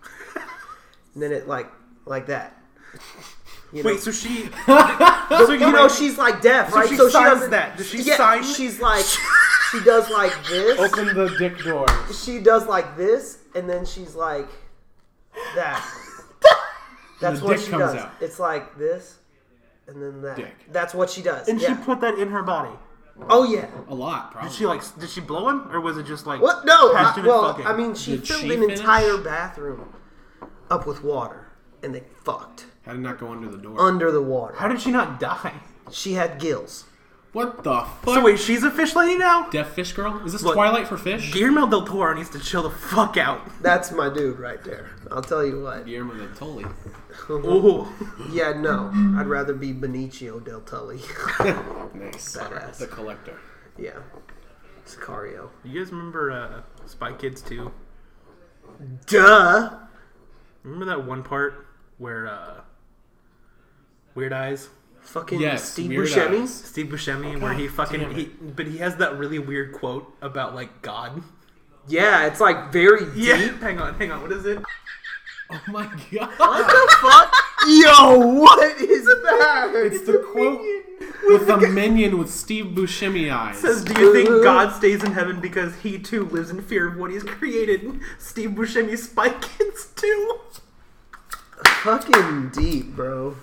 and then it like like that. You know? Wait, so she? so you know like- she's like deaf, so right? she so she signs doesn't. that. Does she yeah, sign- She's like, she does like this. Open the dick door. She does like this, and then she's like that. That's The what dick she comes does. out. It's like this, and then that. Dick. That's what she does. And yeah. she put that in her body. Oh yeah. A lot, probably. Did she like? Did she blow him, or was it just like? What? No. I, passionate well, fucking? I mean, she Did filled she an finish? entire bathroom up with water, and they fucked How did not go under the door? under the water. How did she not die? She had gills. What the fuck? So wait, she's a fish lady now? Deaf fish girl? Is this Look, Twilight for fish? Guillermo del Toro needs to chill the fuck out. That's my dude right there. I'll tell you what. Guillermo del Toro. Ooh. Yeah, no. I'd rather be Benicio del Tully. Nice. Badass. The collector. Yeah. Sicario. You guys remember uh, Spy Kids two? Duh. Remember that one part where uh, Weird Eyes, Fucking Yes, Steve Weird Buscemi. Eyes. Steve Buscemi, where he fucking damn it. he, but he has that really weird quote about like God. Yeah, it's like very Yeah. deep. Hang on, hang on. What is it? Oh my god. What the fuck? Yo, what is that? It's the quote with the minion with Steve Buscemi eyes. Says, do you think God stays in heaven because he too lives in fear of what he's created? Steve Buscemi, Spy Kids two. Fucking deep, bro.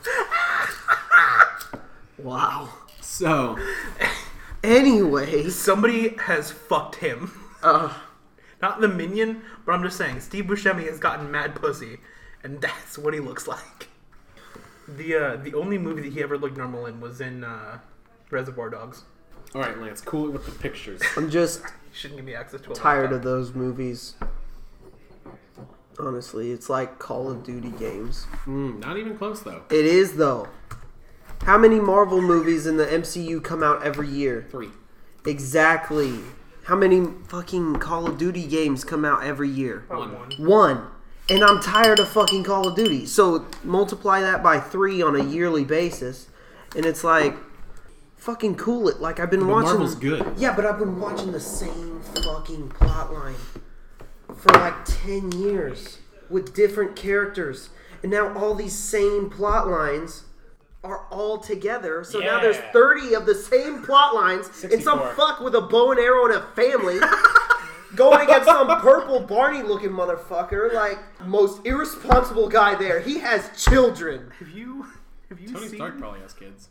Wow. So, Anyways, Somebody has fucked him. uh, Not the minion, but I'm just saying, Steve Buscemi has gotten mad pussy, and that's what he looks like. The uh, the only movie that he ever looked normal in was in uh, Reservoir Dogs. alright, Lance, cool it with the pictures. I'm just You shouldn't give me access to a tired laptop. of those movies. Honestly, it's like Call of Duty games. Mm, not even close, though. It is though. How many Marvel movies in the M C U come out every year? Three. Exactly. How many fucking Call of Duty games come out every year? One. One. And I'm tired of fucking Call of Duty. So multiply that by three on a yearly basis, and it's like, fucking cool it. Like I've been But watching. Marvel's good. Yeah, but I've been watching the same fucking plotline for like ten years with different characters, and now all these same plot lines are all together. So now there's Yeah. thirty of the same plot lines, and some sixty-four. fuck with a bow and arrow and a family going against some purple Barney-looking motherfucker. Like, most irresponsible guy there. He has children. Have you have you Tony seen Stark probably has kids.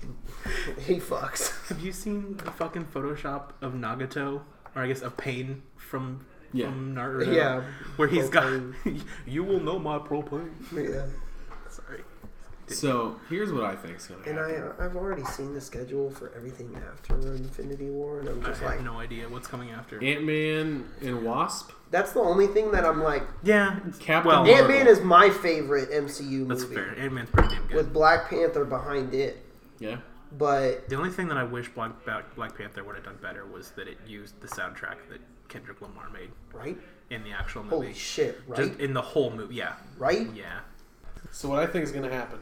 He fucks. have you seen the fucking Photoshop of Nagato, or I guess of Pain from Yeah. from Naruto? Yeah. where he's got Propane. you will know my propane. Yeah. Sorry. So here's what I think is gonna And happen. I, I've already seen the schedule for everything after Infinity War, and I'm I just have like, no idea what's coming after. Ant-Man and Wasp. that's the only thing that I'm like. Yeah, it's- Captain well, Marvel. Ant-Man is my favorite M C U movie. that's fair. Ant-Man's pretty damn good. With Black Panther behind it. Yeah. But The only thing that I wish Black, Black, Black Panther would have done better was that it used the soundtrack that Kendrick Lamar made right? in the actual movie. Holy shit, right? Just in the whole movie, yeah. right? Yeah. So what I think is gonna happen.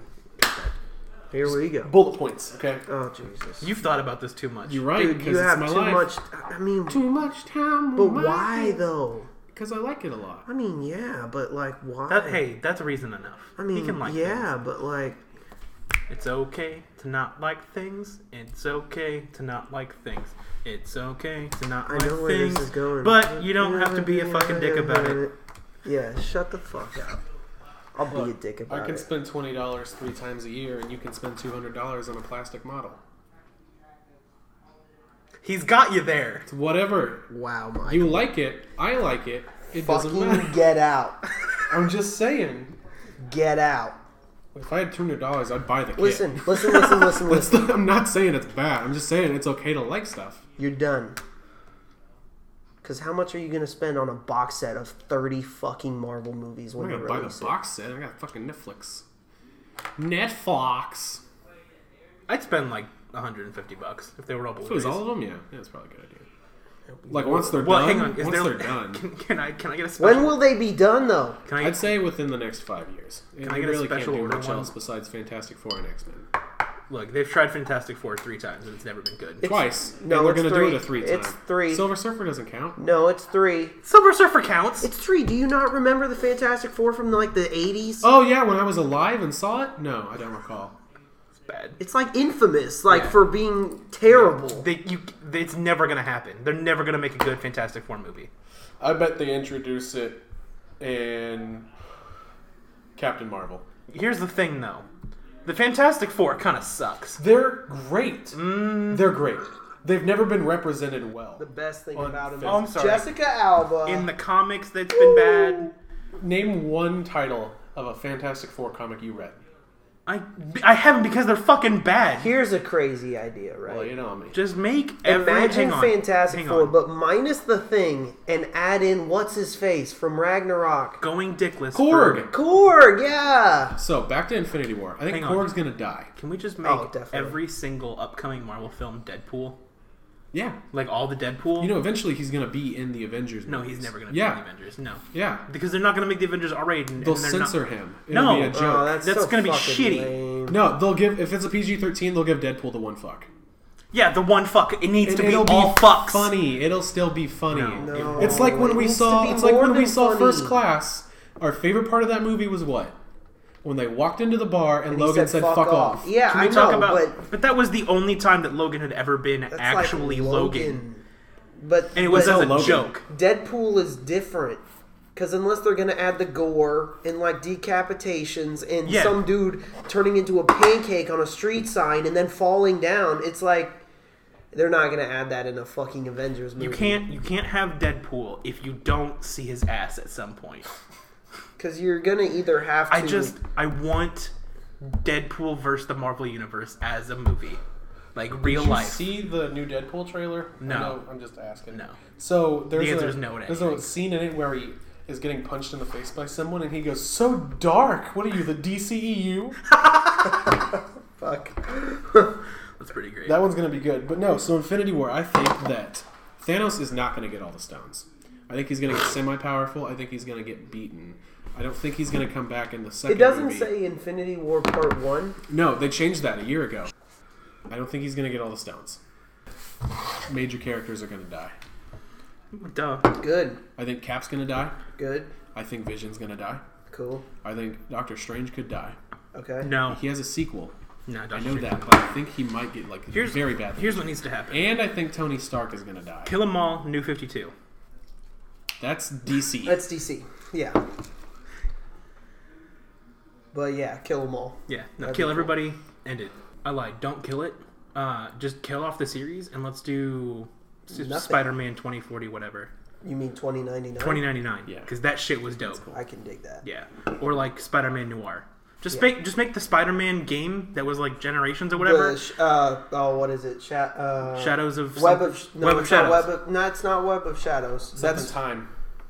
Here we go. Bullet points. Okay. Oh Jesus. You've thought about this too much. You're right. Dude, Because you it's have my too life. much. I mean, Too much time. but why though? Because I like it a lot. I mean, yeah, but like, why? That, hey, that's reason enough. I mean, you can like yeah, things. but like, It's okay to not like things. It's okay to not like things. It's okay to not I like know where things. this is going. But you don't have to be a fucking dick about it. Yeah, shut the fuck up. I'll be a dick about I can it. spend twenty dollars three times a year, and you can spend two hundred dollars on a plastic model. He's got you there. It's whatever. Wow, Mike. You like it. I like it. It doesn't Fucking matter. get out. I'm just saying. Get out. If I had two hundred dollars, I'd buy the kit. Listen, listen, listen, listen, That's listen. not- I'm not saying it's bad. I'm just saying it's okay to like stuff. You're done. Because how much are you going to spend on a box set of thirty fucking Marvel movies I'm when not they gonna buy release the it? box set. I got fucking Netflix. Netflix. I'd spend like one hundred fifty bucks if they were all If it was Blu-rays. all of them, yeah, yeah, that's probably a good idea. Like once they're Well, done, hang on. Is once there, they're done, Can, can I can I get a special? When will they be done, though? Can I? I'd say within the next five years. Can And I they get a really special can't do order much one? else besides Fantastic Four and X-Men. Look, they've tried Fantastic Four three times and it's never been good. Twice. no, and they're it's gonna three. do it a three It's time. three. Silver Surfer doesn't count. No, it's three. Silver Surfer counts. It's three. Do you not remember the Fantastic Four from like the eighties? Oh yeah, when I was alive and saw it? No, I don't recall. It's bad. It's like infamous, like Yeah. for being terrible. They, you, it's never gonna happen. They're never gonna make a good Fantastic Four movie. I bet they introduce it in Captain Marvel. Here's the thing, though. The Fantastic Four kind of sucks. They're great. Mm. They're great. They've never been represented well. The best thing On about him film. Oh, I'm is sorry. Jessica Alba. In the comics, that's been bad. Name one title of a Fantastic Four comic you read. I, I haven't because they're fucking bad. Here's a crazy idea, right? Well, you know me. Just make every Imagine hang on, Fantastic hang Four, on. but minus the Thing, and add in what's his face from Ragnarok. Going dickless. Korg. for- Korg, yeah. So back to Infinity War. I think Hang on. Korg's gonna die. Can we just make Oh, definitely. every single upcoming Marvel film Deadpool? Yeah. Like all the Deadpool? You know, eventually he's gonna be in the Avengers. no, movies. he's never gonna Yeah. be in the Avengers. No, Yeah. because they're not gonna make the Avengers R-rated. And, They'll and they're censor not... him. It'll No. be a joke. Oh, that's That's so gonna be fucking shitty. lame. No, they'll give if it's a P G thirteen, they'll give Deadpool the one fuck. Yeah, the one fuck. It needs And to be it'll all be fucks. funny. It'll still be funny. No. No. It's like when It we needs saw. to be It's like more when we than saw funny. First Class. Our favorite part of that movie was what? When they walked into the bar and, And he Logan said, "Fuck, off." Yeah, Can I we talk know, about? but But, that was the only time that Logan had ever been that's actually like Logan. But and it was but as a Logan. joke. Deadpool is different. Because unless they're going to add the gore and like decapitations and Yeah. some dude turning into a pancake on a street sign and then falling down, it's like they're not going to add that in a fucking Avengers movie. You can't. You can't have Deadpool if you don't see his ass at some point. Because you're going to either have to. I just. I want Deadpool versus the Marvel Universe as a movie, like real Did you life. see the new Deadpool trailer? No. I know, I'm just asking. No. So there's The a, answer is no to there's anything. a scene in it where he is getting punched in the face by someone, and he goes, "So dark. What are you, the D C E U?" Fuck. That's pretty great. That one's going to be good. But no, so Infinity War, I think that Thanos is not going to get all the stones. I think he's going to get semi-powerful. I think he's going to get beaten. I don't think he's going to come back in the second It doesn't movie. say Infinity War Part one. No, they changed that a year ago. I don't think he's going to get all the stones. Major characters are going to die. Duh. Good. I think Cap's going to die. Good. I think Vision's going to die. Cool. I think Doctor Strange could die. Okay. No. He has a sequel. No, I Doctor know Strange. that, but I think he might get like Here's very bad. Here's what needs to happen. And I think Tony Stark is going to die. Kill them all. New fifty-two. That's D C. That's D C. Yeah. But yeah, kill them all. Yeah. No, That'd kill be cool. everybody. End it. I lied. Don't kill it. Uh, just kill off the series and let's do S- Nothing. Spider-Man twenty forty, whatever. You mean twenty ninety-nine? twenty ninety-nine. Yeah. Because that shit was dope. I can dig that. Yeah. Or like Spider-Man Noir. Just Yeah. make just make the Spider-Man game that was like Generations or whatever. The sh- uh, oh, what is it? Sha- uh, Shadows of Web something- of sh- no, Web of it's not Shadows. Web of, no, it's not Web of Shadows. That's That's time.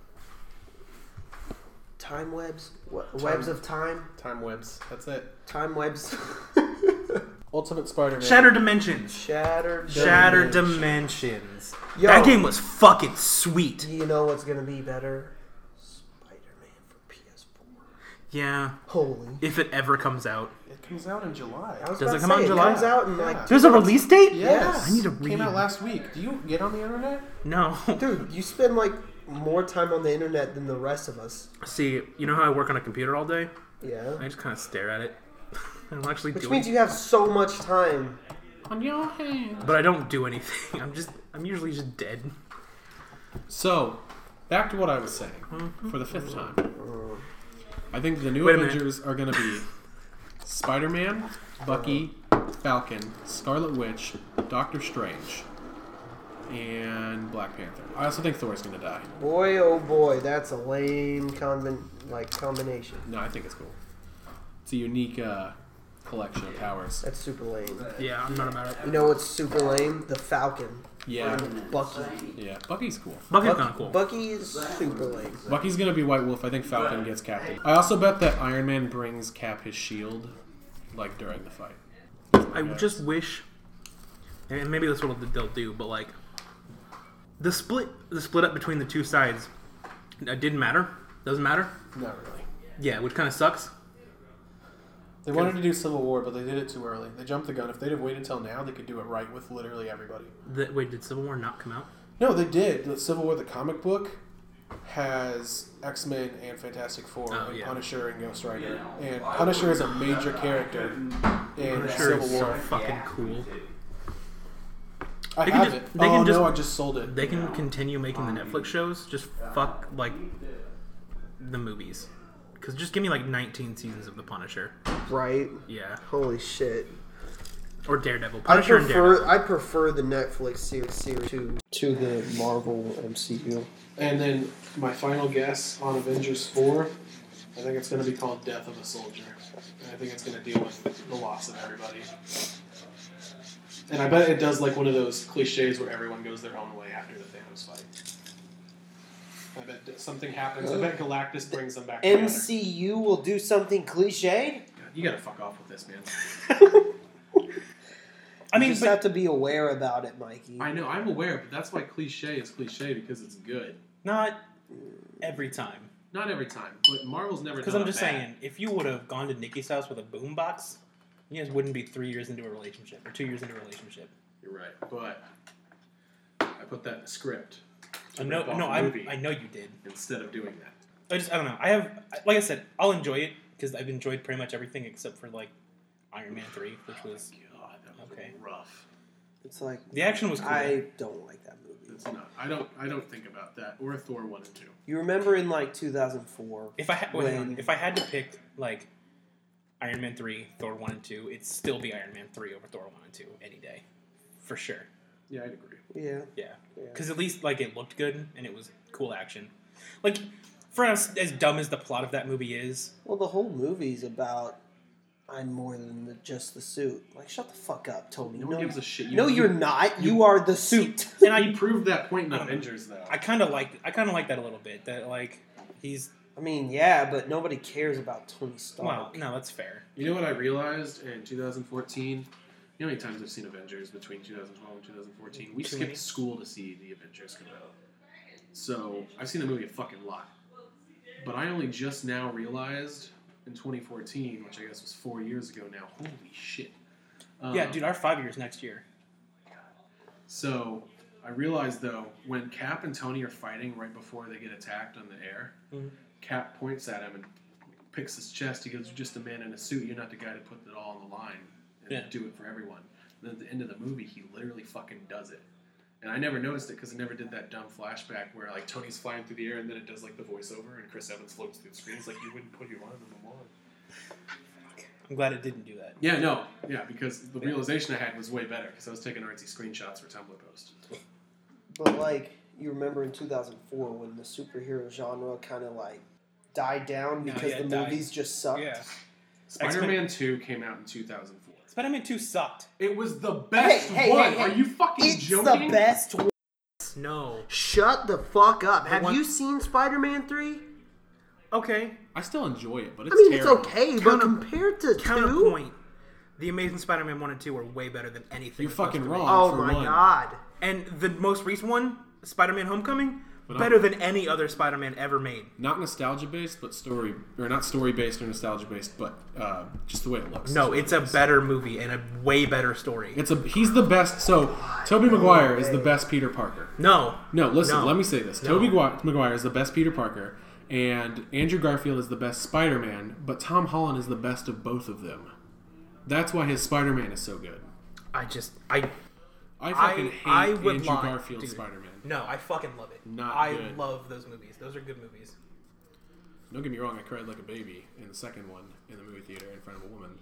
Time Webs. What, Webs of Time. Time webs. That's it. Time Webs. Ultimate Spider-Man. Shattered Dimensions. Shattered. Shattered Dimension. Dimensions. Yo. That game was fucking sweet. Do you know what's gonna be better? Spider-Man for P S four. Yeah. Holy. If it ever comes out. It comes out in July. I was Does about it to come out say, in July? It comes out in like. Yeah. There's a release date? Yes. I need to Came read. out last week. Do you get on the internet? No. Dude, you spend like more time on the internet than the rest of us. See, you know how I work on a computer all day? Yeah. I just kind of stare at it. I don't actually Which do means it. you have so much time. On your hand. But I don't do anything. I'm just, I'm usually just dead. So, back to what I was saying for the fifth time. I think the new Wait a minute. Avengers are going to be Spider-Man, Bucky, Falcon, Scarlet Witch, Doctor Strange, and Black Panther. I also think Thor's going to die. Boy, oh boy, that's a lame convent like combination. No, I think it's cool. It's a unique uh, collection of powers. That's super lame. Yeah, I'm not about it. You know what's super lame? The Falcon. Yeah, And Bucky. yeah. Bucky's cool. Bucky's kind of cool. Bucky is super lame. Bucky's gonna be White Wolf. I think Falcon gets Captain. I also bet that Iron Man brings Cap his shield, like during the fight. I just wish, and maybe that's what they'll do, but like, the split, the split up between the two sides, it didn't matter. Doesn't matter. Not really. Yeah, which kind of sucks. They wanted to do Civil War, but they did it too early. They jumped the gun. If they'd have waited until now, they could do it right with literally everybody. The, wait, did Civil War not come out? No, they did. The Civil War, the comic book, has X-Men and Fantastic Four, Oh, and yeah. Punisher and Ghost Rider. And Punisher is a major character in Punisher Civil is War. so fucking cool. I They can have just- it. they can oh just- no, I just sold it. They can continue making the Netflix shows. Just fuck like the movies, because just give me like nineteen seasons of the Punisher. Right? Yeah, Holy shit. or Daredevil. I Punisher and Daredevil. prefer I prefer the Netflix series, series to to the Marvel M C U. And then my final guess on Avengers four, I think it's going to be called Death of a Soldier. And I think it's going to deal with the loss of everybody. And I bet it does like one of those cliches where everyone goes their own way after the Thanos fight. I bet that something happens. I bet Galactus brings them back M together. C U will do something cliched. God, you gotta fuck off with this, man. I You mean, just but- have to be aware about it, Mikey. I know, I'm aware, but that's why cliche is cliche, because it's good. not every time. Not every time, but Marvel's never Because done I'm just bad. saying, if you would have gone to Nikki's house with a boombox, you guys wouldn't be three years into a relationship or two years into a relationship. You're right, but I put that in the script. to I know, rip off no, a I, movie I know you did. instead of doing that. I just, I don't know. I have, like I said, I'll enjoy it because I've enjoyed pretty much everything except for like Iron Man three, which was God, that was Okay. rough. It's like the action was cool. I don't like that movie. It's not. I don't. I don't think about that or Thor one and two. You remember in like two thousand four? If I ha- wait, hang on. when- if I had to pick like Iron Man three, Thor one and two, it'd still be Iron Man three over Thor one and two any day, for sure. Yeah, I'd agree. Yeah. Yeah, Yeah. because at least like it looked good and it was cool action. Like for us, as dumb as the plot of that movie is, Well, the whole movie's about I'm more than the, just the suit. Like, shut the fuck up, Tony. No No, one gives a shit. You- no, you're you- not. You, are the suit. and He I proved that point in I don't know. Avengers, though. I kind of like I kind of like that a little bit. That like he's I I mean, yeah, but nobody cares about Tony Stark. Well, no, that's fair. You know what I realized in two thousand fourteen? You know how many times I've seen Avengers between two thousand twelve and two thousand fourteen? We Too skipped many. school to see the Avengers come out. So I've seen the movie a fucking lot. But I only just now realized in twenty fourteen, which I guess was four years ago now, holy shit. Um, Yeah, dude, our five years next year. So I realized, though, when Cap and Tony are fighting right before they get attacked on the air, Mhm. Cap points at him and picks his chest. He goes, "You're just a man in a suit. You're not the guy to put it all on the line and Yeah. do it for everyone." And then at the end of the movie, he literally fucking does it. And I never noticed it because I never did that dumb flashback where like Tony's flying through the air and then it does like the voiceover and Chris Evans floats through the screen. It's like you wouldn't put your line on the line. I'm glad it didn't do that. Yeah, no, yeah, because the realization I had was way better because I was taking artsy screenshots for Tumblr post. But like, you remember in two thousand four when the superhero genre kind of like died down No, because yeah, the it died. movies just sucked. Yeah. Spider-Man two came out in two thousand four. Spider-Man two sucked. It was the best Hey, hey, one. hey, hey. Are you fucking It's joking? the best one. No. Shut the fuck up. Have one- you seen Spider-Man three? Okay. I still enjoy it, but it's I mean, terrible. it's okay, but Counter- compared to two... Counterpoint. The Amazing Spider-Man one and two are way better than anything. You're that's supposed fucking to be. wrong. Oh for my one. god. And the most recent one, Spider-Man Homecoming, But better I'm- than any other Spider-Man ever made. Not nostalgia based, but story, or not story based or nostalgia based, but uh, just the way it looks. No, is it's what a it is. better movie and a way better story. It's a. He's the best. So Tobey Maguire is the best Peter Parker. No. No, listen. No. Let me say this. No. Tobey Gua- Maguire is the best Peter Parker, and Andrew Garfield is the best Spider-Man. But Tom Holland is the best of both of them. That's why his Spider-Man is so good. I just... I I fucking hate I would Andrew lie, Garfield's dude. Spider-Man. No, I fucking love it. Not I good. love those movies. Those are good movies. Don't get me wrong. I cried like a baby in the second one in the movie theater in front of a woman.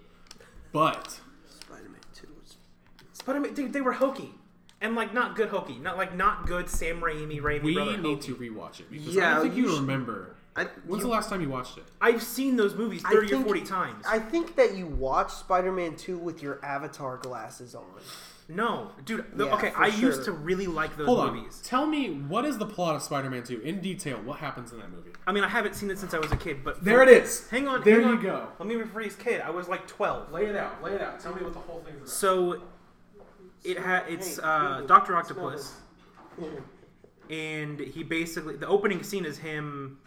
But Spider-Man two was... Spider-Man, dude, they were hokey. And, like, not good hokey. Not, like, not good Sam Raimi, Raimi we brother need hokey. to rewatch it because I Yeah, don't think you you should- remember. I, When's you- the last time you watched it? I've seen those movies I thirty think- or forty times. I think that you watched Spider-Man two with your Avatar glasses on. No, dude. The, Yeah, okay, for I used sure. to really like those Hold on. movies. Tell me, what is the plot of Spider-Man two in detail? What happens in that movie? I mean, I haven't seen it since I was a kid, but There it is. Hang on. There hang you on. go. Let me rephrase. Kid, I was like twelve. Lay it out. Lay it out. Tell me what the whole thing is So it ha- it's Hey, uh, Google, Doctor smell Octopus, this. and he basically the opening scene is him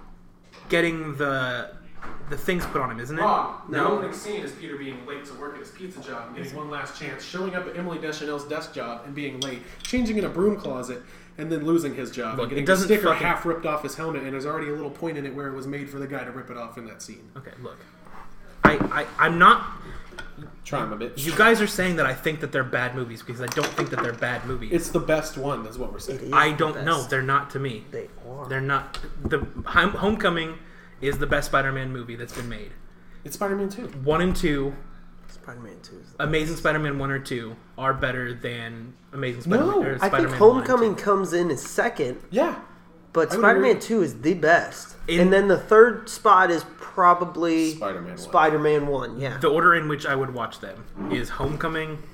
getting the the things put on him, isn't it? Wrong. The No. opening scene is Peter being late to work at his pizza job and getting one last chance, showing up at Emily Deschanel's desk job and being late, changing in a broom closet, and then losing his job Look, and getting it the doesn't sticker fucking- half ripped off his helmet, and there's already a little point in it where it was made for the guy to rip it off in that scene. Okay, look. I, I I'm not. Try him a bit. You guys are saying that I think that they're bad movies because I don't think that they're bad movies. It's the best one, is what we're saying. It is I the don't best. know. They're not to me. They are. They're not. The Hom- Homecoming is the best Spider-Man movie that's been made. It's Spider-Man two. One and two, Spider-Man two is... Amazing Spider-Man one or two are better than Amazing Spider-Man. No, or I Spider-Man think one and Homecoming two. comes in as second, Yeah. but I would Spider-Man agree. two is the best. In- and then the third spot is probably Spider-Man one. Spider-Man one, yeah. The order in which I would watch them is Homecoming,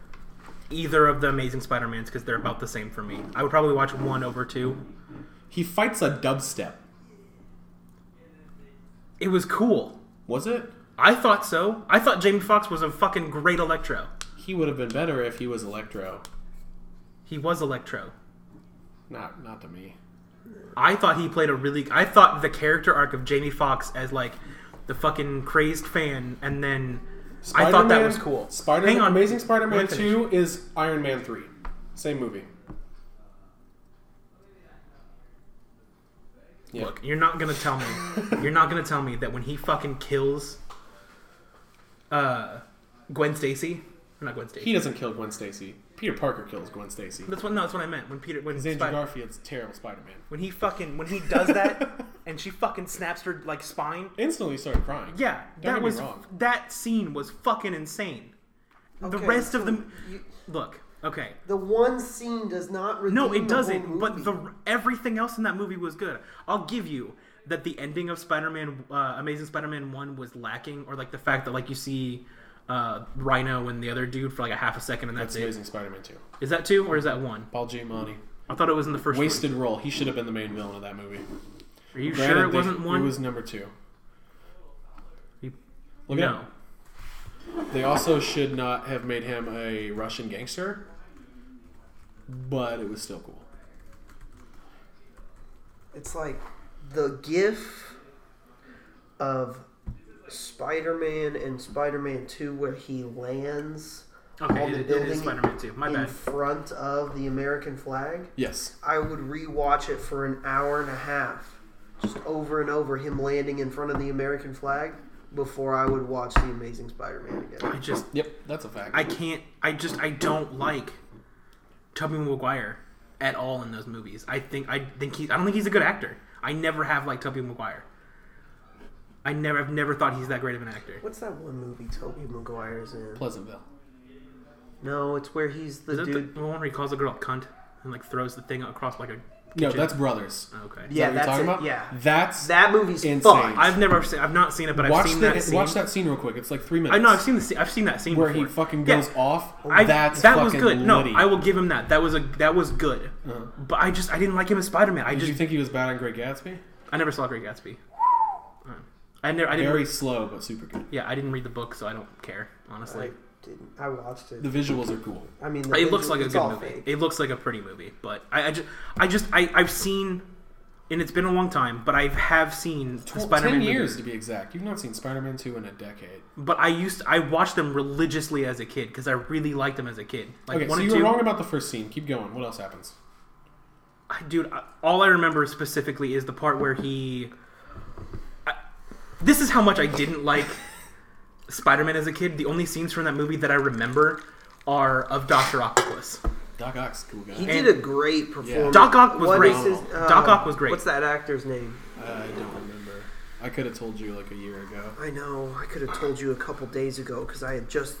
either of the Amazing Spider-Mans because they're about the same for me. I would probably watch one over two. He fights a dubstep. It was cool. Was it? I thought so. I thought Jamie Foxx was a fucking great Electro. He would have been better if he was Electro. He was Electro. Not, not to me. I thought he played a really. I thought the character arc of Jamie Foxx as like the fucking crazed fan, and then I thought that was cool. Spider-Man, Hang on. Amazing Let Spider-Man me finish. two is Iron Man three. Same movie. Yeah. Look, you're not gonna tell me. You're not gonna tell me that when he fucking kills, uh, Gwen Stacy, or not Gwen Stacy. He doesn't kill Gwen Stacy. Peter Parker kills Gwen Stacy. That's what. No, that's what I meant. When Peter, when Because Andrew Spid- Garfield's a terrible Spider-Man. when he fucking, when he does that, and she fucking snaps her like spine. Instantly started crying. Yeah, Don't that get me was wrong. that scene was fucking insane. the Okay, rest of so the you- look, okay. The one scene does not redeem No, it the whole doesn't. But movie. the everything else in that movie was good. I'll give you that the ending of Spider-Man, uh, Amazing Spider-Man one was lacking, or like the fact that like you see uh, Rhino and the other dude for like a half a second, and that's, That's it. Amazing Spider-Man two. Is that two or is that one? Paul Giamatti. I thought it was in the first Wasted one. role. He should have been the main villain of that movie. Are you Granted, sure it they- wasn't one? It was number two. You- Look it no. up. They also should not have made him a Russian gangster, but it was still cool. It's like the gif of Spider-Man and Spider-Man two where he lands Okay, on the it, it building is Spider-Man two. My in bad. front of the American flag. Yes. I would rewatch it for an hour and a half, just over and over, him landing in front of the American flag before I would watch The Amazing Spider-Man again. I just, Yep, that's a fact. I can't. I just, I don't like Tobey Maguire at all in those movies. I think, I think he, I don't think he's a good actor. I never have liked Tobey Maguire. I never, I've never thought he's that great of an actor. What's that one movie Tobey Maguire's in? Pleasantville. No, it's where he's the Is that dude. the one where he calls a girl a cunt and like throws the thing across like a No, kitchen? that's Brothers. Okay. Is Yeah, that what that's you're it. talking about? Yeah, That's that movie's insane. fucked. I've never seen. I've not seen it, but I've watch seen the, that scene. watch that scene real quick. It's like three minutes. I know. I've seen the. scene- I've seen that scene where before. he fucking Yeah. goes off. I, That's that fucking was good. No, litty. I will give him that. That was a that was good. Uh-huh. But I just I didn't like him as Spider-Man. I Did just you think he was bad on Great Gatsby? I never saw Great Gatsby. Uh, I never. I didn't. Very Read, slow, but super good. yeah, I didn't read the book, so I don't care honestly. I didn't. I watched it. The visuals are cool. I mean, the It looks visual- like a it's good all movie. fake. It looks like a pretty movie, but I, I just I just I I've seen, and it's been a long time, but I have seen the Well, Spider-Man Ten years movies. to be exact. You've not seen Spider-Man two in a decade. But I used I watched them religiously as a kid because I really liked them as a kid. Like Okay, one so and you were two. wrong about the first scene. Keep going. What else happens? I- Dude, I- all I remember specifically is the part where he. I, this is how much I didn't like Spider-Man as a kid. The only scenes from that movie that I remember are of Doctor Octopus. Doc Ock's a cool guy. He did a great performance. Doc Ock was What great. is his- Doc Ock was great. What's that actor's name? I don't remember. I could have told you like a year ago. I know. I could have told you a couple days ago because I had just,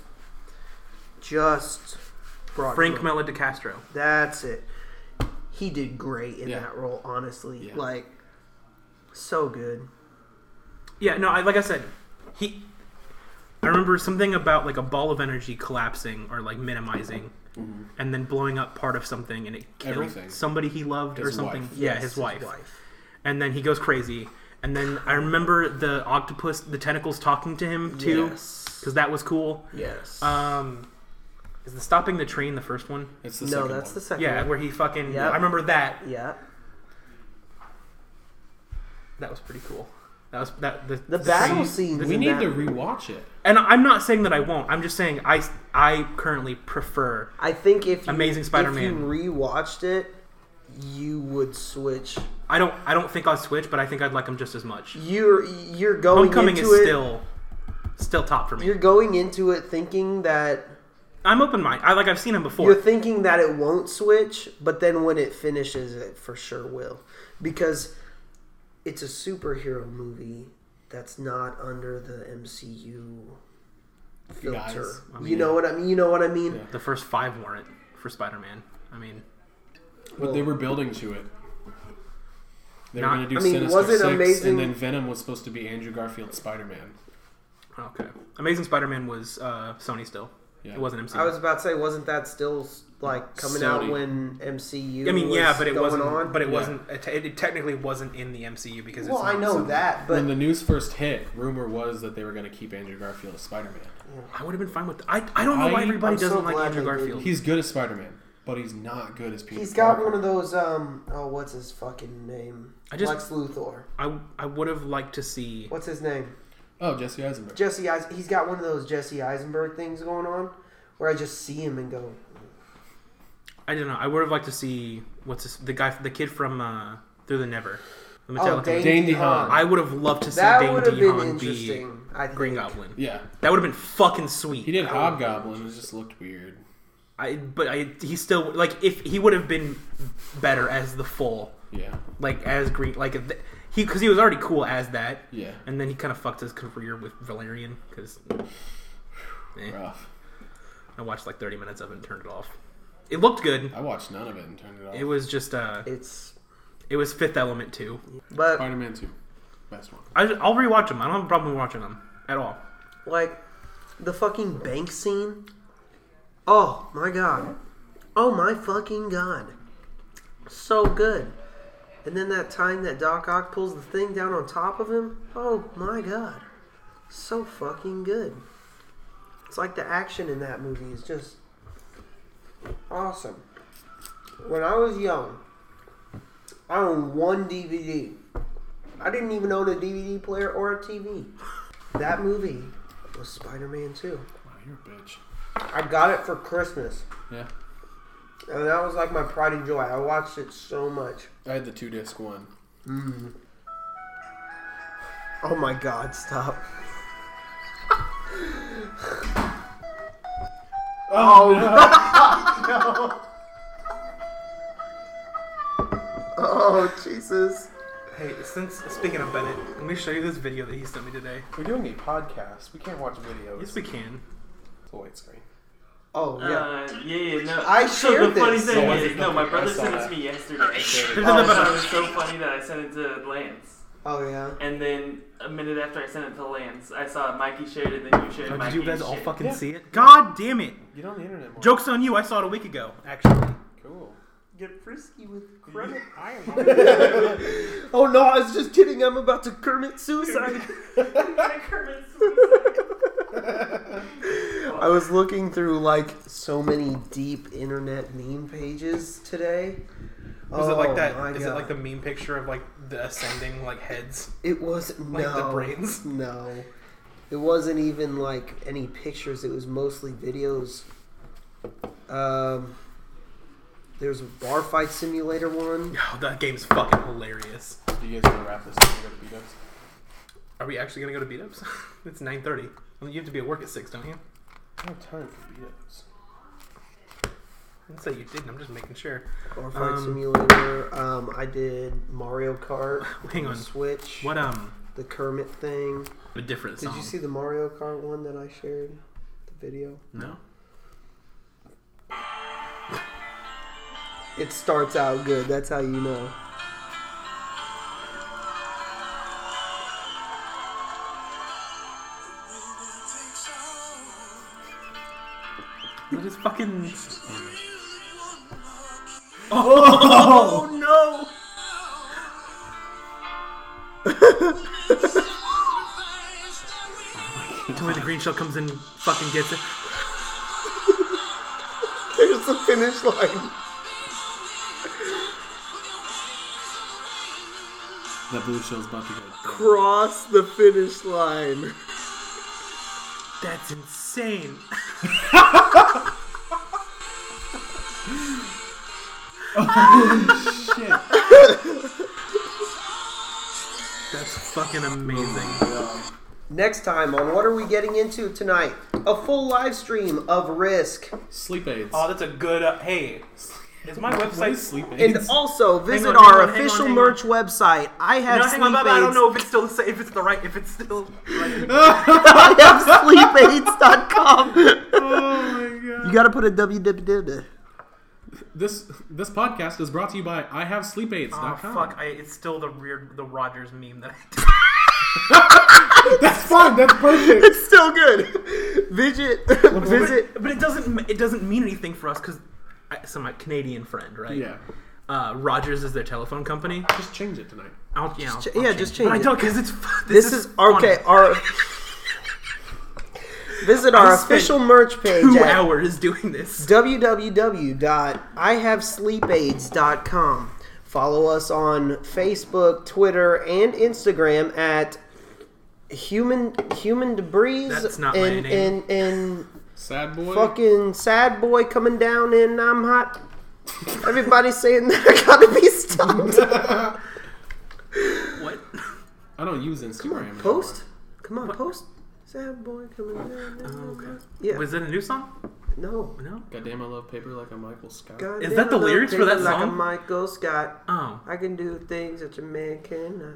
just brought Frank him up. Melodicastro. That's it. He did great in Yeah. that role. Honestly, Yeah. like, so good. Yeah, no, I, like I said, he. I remember something about like a ball of energy collapsing or like minimizing, and then blowing up part of something, and it killed Everything. somebody he loved or His something. wife. Yeah, Yes, his wife. And then he goes crazy. And then I remember the octopus, the tentacles talking to him too, Yes. because that was cool. Yes. Um, is the stopping the train the first one? It's the no, second that's one. the second. Yeah, one. where he fucking. Yep. I remember that. Yeah. That was pretty cool. That was that the, The battle train- scenes We in need that- to rewatch it. And I'm not saying that I won't. I'm just saying I I currently prefer. I think if you, Amazing Spider-Man. if you rewatched it, you would switch. I don't I don't think I'll switch, but I think I'd like him just as much. You're you're going Homecoming into is it. still still top for me. You're going into it thinking that I'm open minded. I like I've seen him before. you're thinking that it won't switch, but then when it finishes, it for sure will, because it's a superhero movie that's not under the M C U filter. Guys, I mean, you know what I mean? You know what I mean? Yeah. The first five weren't for Spider-Man. I mean, But they were building to it. They Not- were going to do I mean, Sinister was it Six, amazing- and then Venom was supposed to be Andrew Garfield's Spider-Man. okay. Amazing Spider-Man was uh, Sony still. Yeah. It wasn't M C U. I was about to say, wasn't that still like coming out Sony. when M C U? I mean, was yeah, but it going wasn't. on? But it Yeah. wasn't. It, it technically wasn't in the M C U because. well, it's I not know Sony. that, but when the news first hit, rumor was that they were going to keep Andrew Garfield as Spider-Man. I would have been fine with. I I don't know I- why everybody I'm so doesn't like glad Andrew they didn't. Garfield. He's good as Spider-Man, but he's not good as Peter he's got Parker. one of those. Um, oh, what's his fucking name? I just- Lex Luthor. I I would have liked to see. What's his name? Oh, Jesse Eisenberg. Jesse. Eis- he's got one of those Jesse Eisenberg things going on, where I just see him and go, I don't know. I would have liked to see what's this, the guy, the kid from uh, Through the Never, the "Oh, Metallica. Dane, Dane DeHaan." DeHaan. I would have loved to see That Dane would have been DeHaan be interesting. I think. Green Goblin. Yeah. That would have been fucking sweet. He did Hobgoblin. It just looked weird. I but I he still like if he would have been better as the full Yeah. like as Green like if the, he because he was already cool as that. Yeah. And then he kind of fucked his career with Valerian because eh, Rough. I watched like thirty minutes of it and turned it off. It looked good. I watched none of it and turned it off. It was just uh, It's, it was Fifth Element too. but Spider-Man two. Best one. I, I'll rewatch them. I don't have a problem watching them at all. like the fucking bank scene. Oh my god. Oh my fucking god. So good. And then that time that Doc Ock pulls the thing down on top of him. Oh my god. So fucking good. It's like the action in that movie is just awesome. When I was young, I owned one D V D. I didn't even own a D V D player or a T V. That movie was Spider-Man two. Wow, you're a bitch. I got it for Christmas. Yeah. And that was like my pride and joy. I watched it so much. I had the two disc one. Mm. Oh my god, stop. Oh, no. Oh, Jesus. Hey, since speaking of Bennett, let me show you this video that he sent me today. We're doing a podcast. We can't watch videos. Yes, we can. It's a white screen. Oh, yeah. Uh, yeah, yeah, no. I So shared the funny this. thing So is, no, my I brother saw sent it that. to me yesterday. I Oh, thought it was so funny that I sent it to Lance. Oh, yeah. And then a minute after I sent it to Lance, I saw Mikey shared it, then you shared Oh, Mikey. did you guys all shit. fucking Yeah. see it? God damn it! Get on the internet more. Joke's on you, I saw it a week ago, actually. Cool. Get frisky with credit. I am. Oh, no, I was just kidding. I'm about to commit suicide. I was looking through, like, so many deep internet meme pages today. Was oh, it like that? my Is God. it like the meme picture of like the ascending like heads? It was Like no the brains? No, it wasn't even like any pictures. It was mostly videos. Um, there's a bar fight simulator one. Oh, that game's fucking hilarious. Do you guys want to wrap this up and go to beat-ups? Are we actually gonna go to beat-ups? It's nine thirty. You have to be at work at six, don't you? I don't have time for beat-ups. I didn't say you didn't. I'm just making sure. Bar fight Um, simulator. Um, I did Mario Kart. Hang on on. the Switch. What um? The Kermit thing. A different song. Did you see the Mario Kart one that I shared? The video. No. It starts out good. That's how you know. That is fucking. Oh, no! Tell me the green shell comes in, fucking gets it. There's the finish line. That blue shell's about to go. Cross the finish line. That's insane. Shit. That's fucking amazing. Next time on What Are We Getting Into Tonight? A full live stream of Risk. Sleep aids. Oh, that's a good. Uh, hey, is my What website is sleep aids? And also visit on, our hang on, hang official on, hang merch website. I have No, hang on, sleep Bob, I don't aids. know if it's still the same, if it's the right, if it's still right. I have sleep aids dot com. Oh my god. You gotta put a www. This this podcast is brought to you by I Have Sleep Aids Oh dot com. fuck! I, it's still the weird, the Rogers meme that I did. That's fine. That's perfect. It's still good. Visit, visit. But, but it doesn't, it doesn't mean anything for us because, so my Canadian friend, right? Yeah. Uh, Rogers is their telephone company. Just change it tonight. I'll, yeah, I'll, ch- I'll yeah, change just it. change But I it. don't because it's. fu- This, This, is, funny. okay. Our visit our I spent official merch page Two at hours doing this. w w w dot i have sleep aids dot com. Follow us on Facebook, Twitter, and Instagram at human human debris. That's not my and, name. and and Sad boy. fucking sad boy coming down and I'm hot. Everybody's saying that I gotta be stopped. What? I don't use Come Instagram. on, anymore. post. Come on, post. Sad boy coming down. Oh, okay. Yeah. Was it a new song? No. No. Goddamn, I love paper like a Michael Scott. God Is damn, that the I love lyrics for that paper like a song? Michael Scott. Oh. I can do things that your man cannot.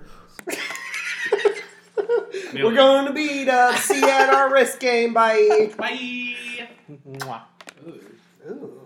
Nailed We're it. going to beat up. See you at our risk game. Bye. Bye. Mwah. Ooh.